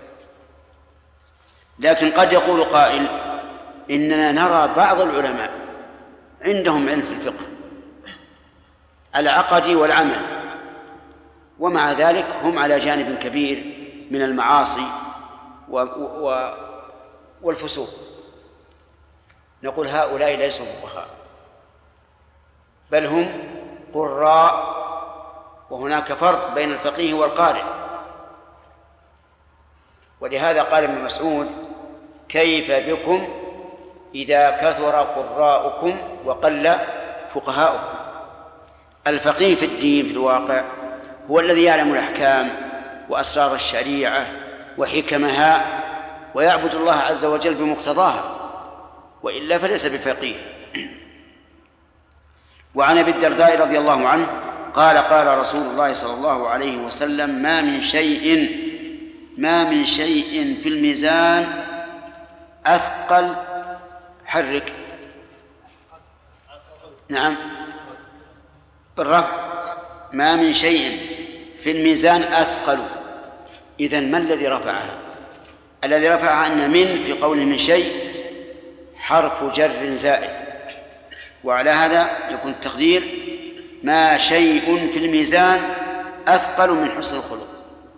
لكن قد يقول قائل إننا نرى بعض العلماء عندهم علم في الفقه العقدي والعمل، ومع ذلك هم على جانب كبير من المعاصي و... و... والفسوق. نقول هؤلاء ليسوا فقهاء، بل هم قراء، وهناك فرق بين الفقيه والقارئ. ولهذا قال ابن مسعود كيف بكم إذا كثر قراءكم وقل فقهاؤكم. الفقيه في الدين في الواقع هو الذي يعلم الأحكام وأسرار الشريعة وحكمها ويعبد الله عز وجل بمقتضاها، وإلا فليس بفقيه. وعن أبي الدرداء رضي الله عنه قال قال رسول الله صلى الله عليه وسلم ما من شيء ما من شيء في الميزان أثقل حرك. نعم بالرفع. ما من شيء في الميزان أثقل. إذن ما الذي رفعها؟ الذي رفعها أن من في قوله من شيء حرف جر زائد، وعلى هذا يكون التقدير ما شيء في الميزان أثقل من حسن الخلق.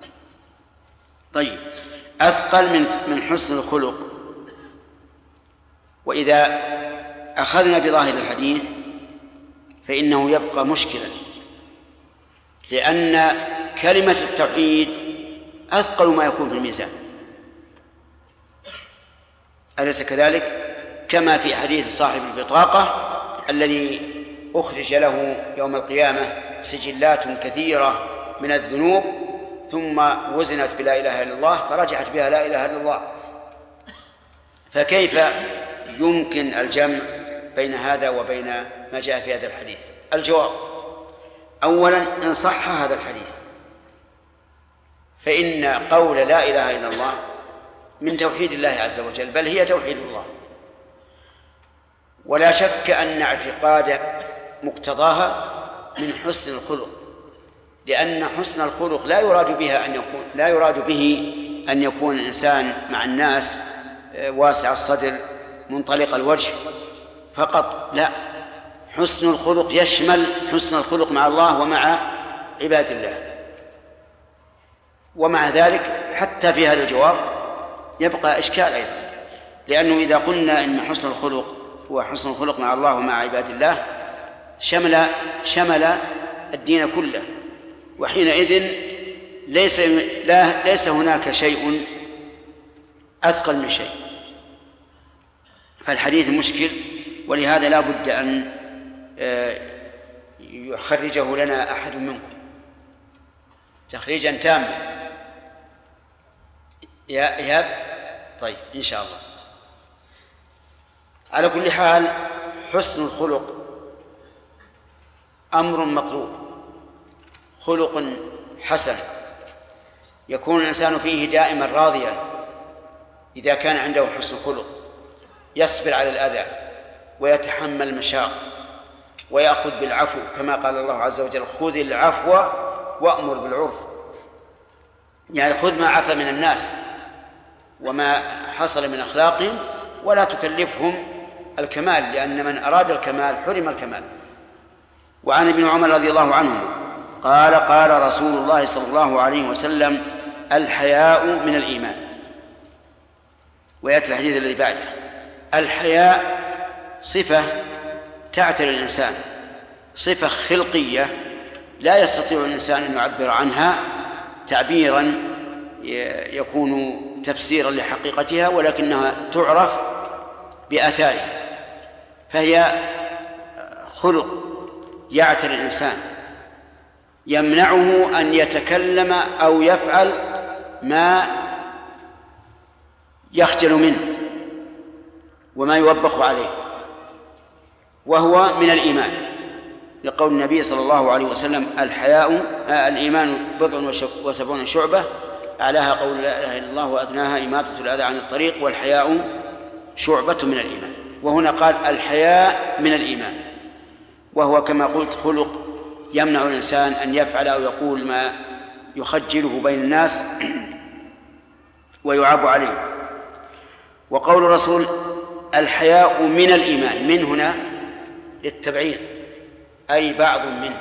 طيب، أثقل من من حسن الخلق. وإذا أخذنا بظاهر الحديث فإنه يبقى مشكلا، لأن كلمة التوحيد أثقل ما يكون في الميزان، أليس كذلك؟ كما في حديث صاحب البطاقة الذي أخرج له يوم القيامة سجلات كثيرة من الذنوب ثم وزنت بلا إله إلا الله فرجعت بها لا إله إلا الله. فكيف يمكن الجمع بين هذا وبين ما جاء في هذا الحديث؟ الجواب: أولا، إن صح هذا الحديث فإن قول لا إله إلا الله من توحيد الله عز وجل، بل هي توحيد الله، ولا شك أن اعتقاد مقتضاها من حسن الخلق، لأن حسن الخلق لا يراد بها أن يكون لا يراد به أن يكون الإنسان مع الناس واسع الصدر منطلق الوجه فقط، لا، حسن الخلق يشمل حسن الخلق مع الله ومع عباد الله. ومع ذلك حتى في هذا الجواب يبقى إشكال أيضا، لأنه إذا قلنا إن حسن الخلق هو حسن الخلق مع الله ومع عباد الله شمل شمل الدين كله، وحينئذ ليس لا ليس هناك شيء أثقل من شيء. فالحديث مشكل، ولهذا لا بد أن يخرجه لنا أحد منكم تخريجا تاما. يا إيهاب؟ طيب إن شاء الله. على كل حال، حسن الخلق أمر مطلوب، خلق حسن يكون الإنسان فيه دائما راضيا إذا كان عنده حسن خلق، يصبر على الأذى ويتحمل المشاق ويأخذ بالعفو، كما قال الله عز وجل: خذ العفو وأمر بالعرف، يعني خذ ما عفى من الناس وما حصل من أخلاقهم ولا تكلفهم الكمال، لأن من أراد الكمال حرم الكمال. وعن ابن عمر رضي الله عنه قال: قال رسول الله صلى الله عليه وسلم: الحياء من الإيمان. ويأتي الحديث الذي بعده: الحياء صفة تعتري الإنسان، صفة خلقية لا يستطيع الإنسان أن يعبر عنها تعبيرا يكون تفسيرا لحقيقتها، ولكنها تعرف بآثارها، فهي خلق يعتري الإنسان يمنعه أن يتكلم أو يفعل ما يخجل منه وما يوبخ عليه، وهو من الإيمان، لقول النبي صلى الله عليه وسلم: الحياء الإيمان بضع وسبعون شعبة، أعلاها قول لا إله إلا الله وأدناها إماتة الأذى عن الطريق، والحياء شعبة من الإيمان. وهنا قال: الحياء من الإيمان، وهو كما قلت خلق يمنع الإنسان أن يفعل أو يقول ما يخجله بين الناس ويعاب عليه. وقول الرسول: الحياء من الإيمان، من هنا للتبعيض، أي بعض منه.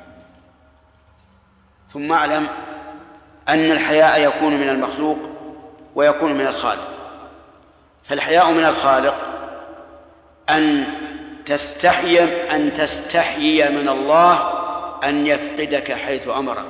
ثم اعلم أن الحياء يكون من المخلوق ويكون من الخالق. فالحياء من الخالق أن تستحي أن تستحيي من الله أن يفقدك حيث أمرك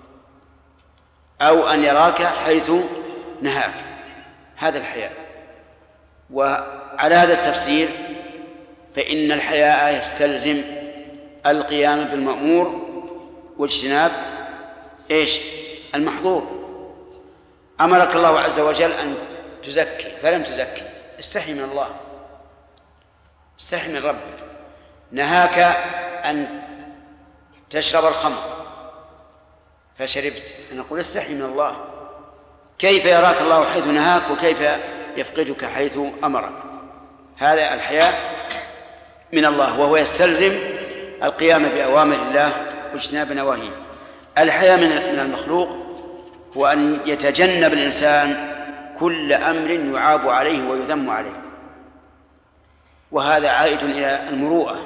أو أن يراك حيث نهاك، هذا الحياء. وعلى هذا التفسير فإن الحياء يستلزم القيام بالمأمور واجتناب إيش؟ المحظور. أمرك الله عز وجل أن تزكي فلم تزكي، استحي من الله، استحي من ربك. نهاك أن تشرب الخمر فشربت، نقول استحي من الله. كيف يراك الله حيث نهاك وكيف يفقدك حيث أمرك؟ هذا الحياء من الله، وهو يستلزم القيام بأوامر الله واجتناب نواهيه. الحياء من المخلوق هو أن يتجنب الإنسان كل أمر يعاب عليه ويذم عليه، وهذا عائد إلى المروءة.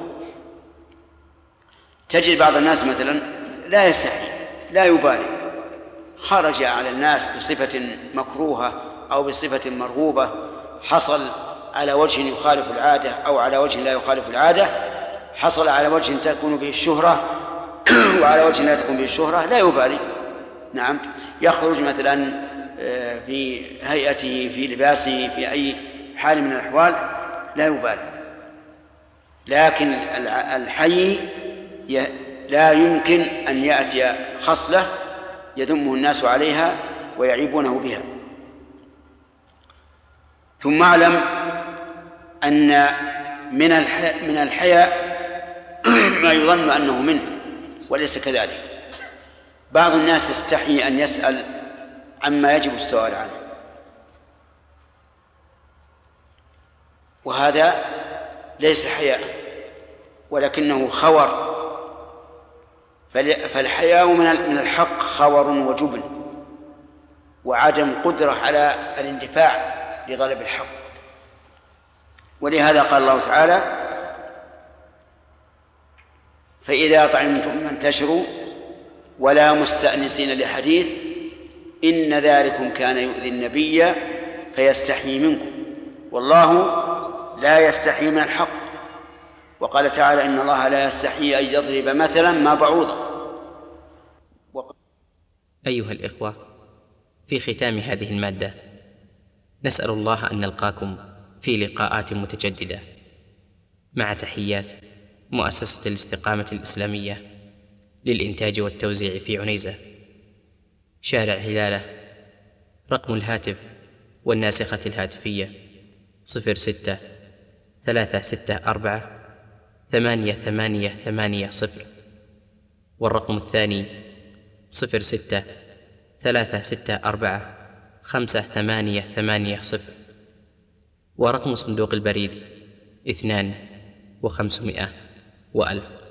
تجد بعض الناس مثلا لا يستحي، لا يبالي، خرج على الناس بصفة مكروهة أو بصفة مرغوبة، حصل على وجه يخالف العادة أو على وجه لا يخالف العادة، حصل على وجه تكون به الشهرة وعلى وجه لا تكون به الشهرة، لا يبالي. نعم، يخرج مثلا في هيئته، في لباسه، في أي حال من الأحوال، لا يبالي. لكن الحي لا يمكن أن يأتي خصلة يذمه الناس عليها ويعيبونه بها. ثم اعلم أن من من الحياء ما يظن أنه منه وليس كذلك. بعض الناس يستحي أن يسأل عما يجب السؤال عنه، وهذا ليس حياء ولكنه خور. فالحياء من الحق خور وجبن وعدم قدرة على الاندفاع لغلب الحق. ولهذا قال الله تعالى: فإذا طعمتم فانتشروا ولا مستأنسين لحديث إن ذلكم كان يؤذي النبي فيستحيي منكم والله لا يستحيي من الحق. وقال تعالى: إن الله لا يستحيي أن يضرب مثلا ما بعوضة. أيها الإخوة، في ختام هذه المادة نسأل الله أن نلقاكم في لقاءات متجددة، مع تحيات مؤسسة الاستقامة الإسلامية للإنتاج والتوزيع في عنيزة، شارع هلالة. رقم الهاتف والناسخة الهاتفية صفر ستة ثلاثة ستة أربعة ثمانية ثمانية ثمانية صفر، والرقم الثاني صفر ستة ثلاثة ستة أربعة خمسة ثمانية ثمانية صفر، ورقم صندوق البريد اثنان وخمسمائة وألف.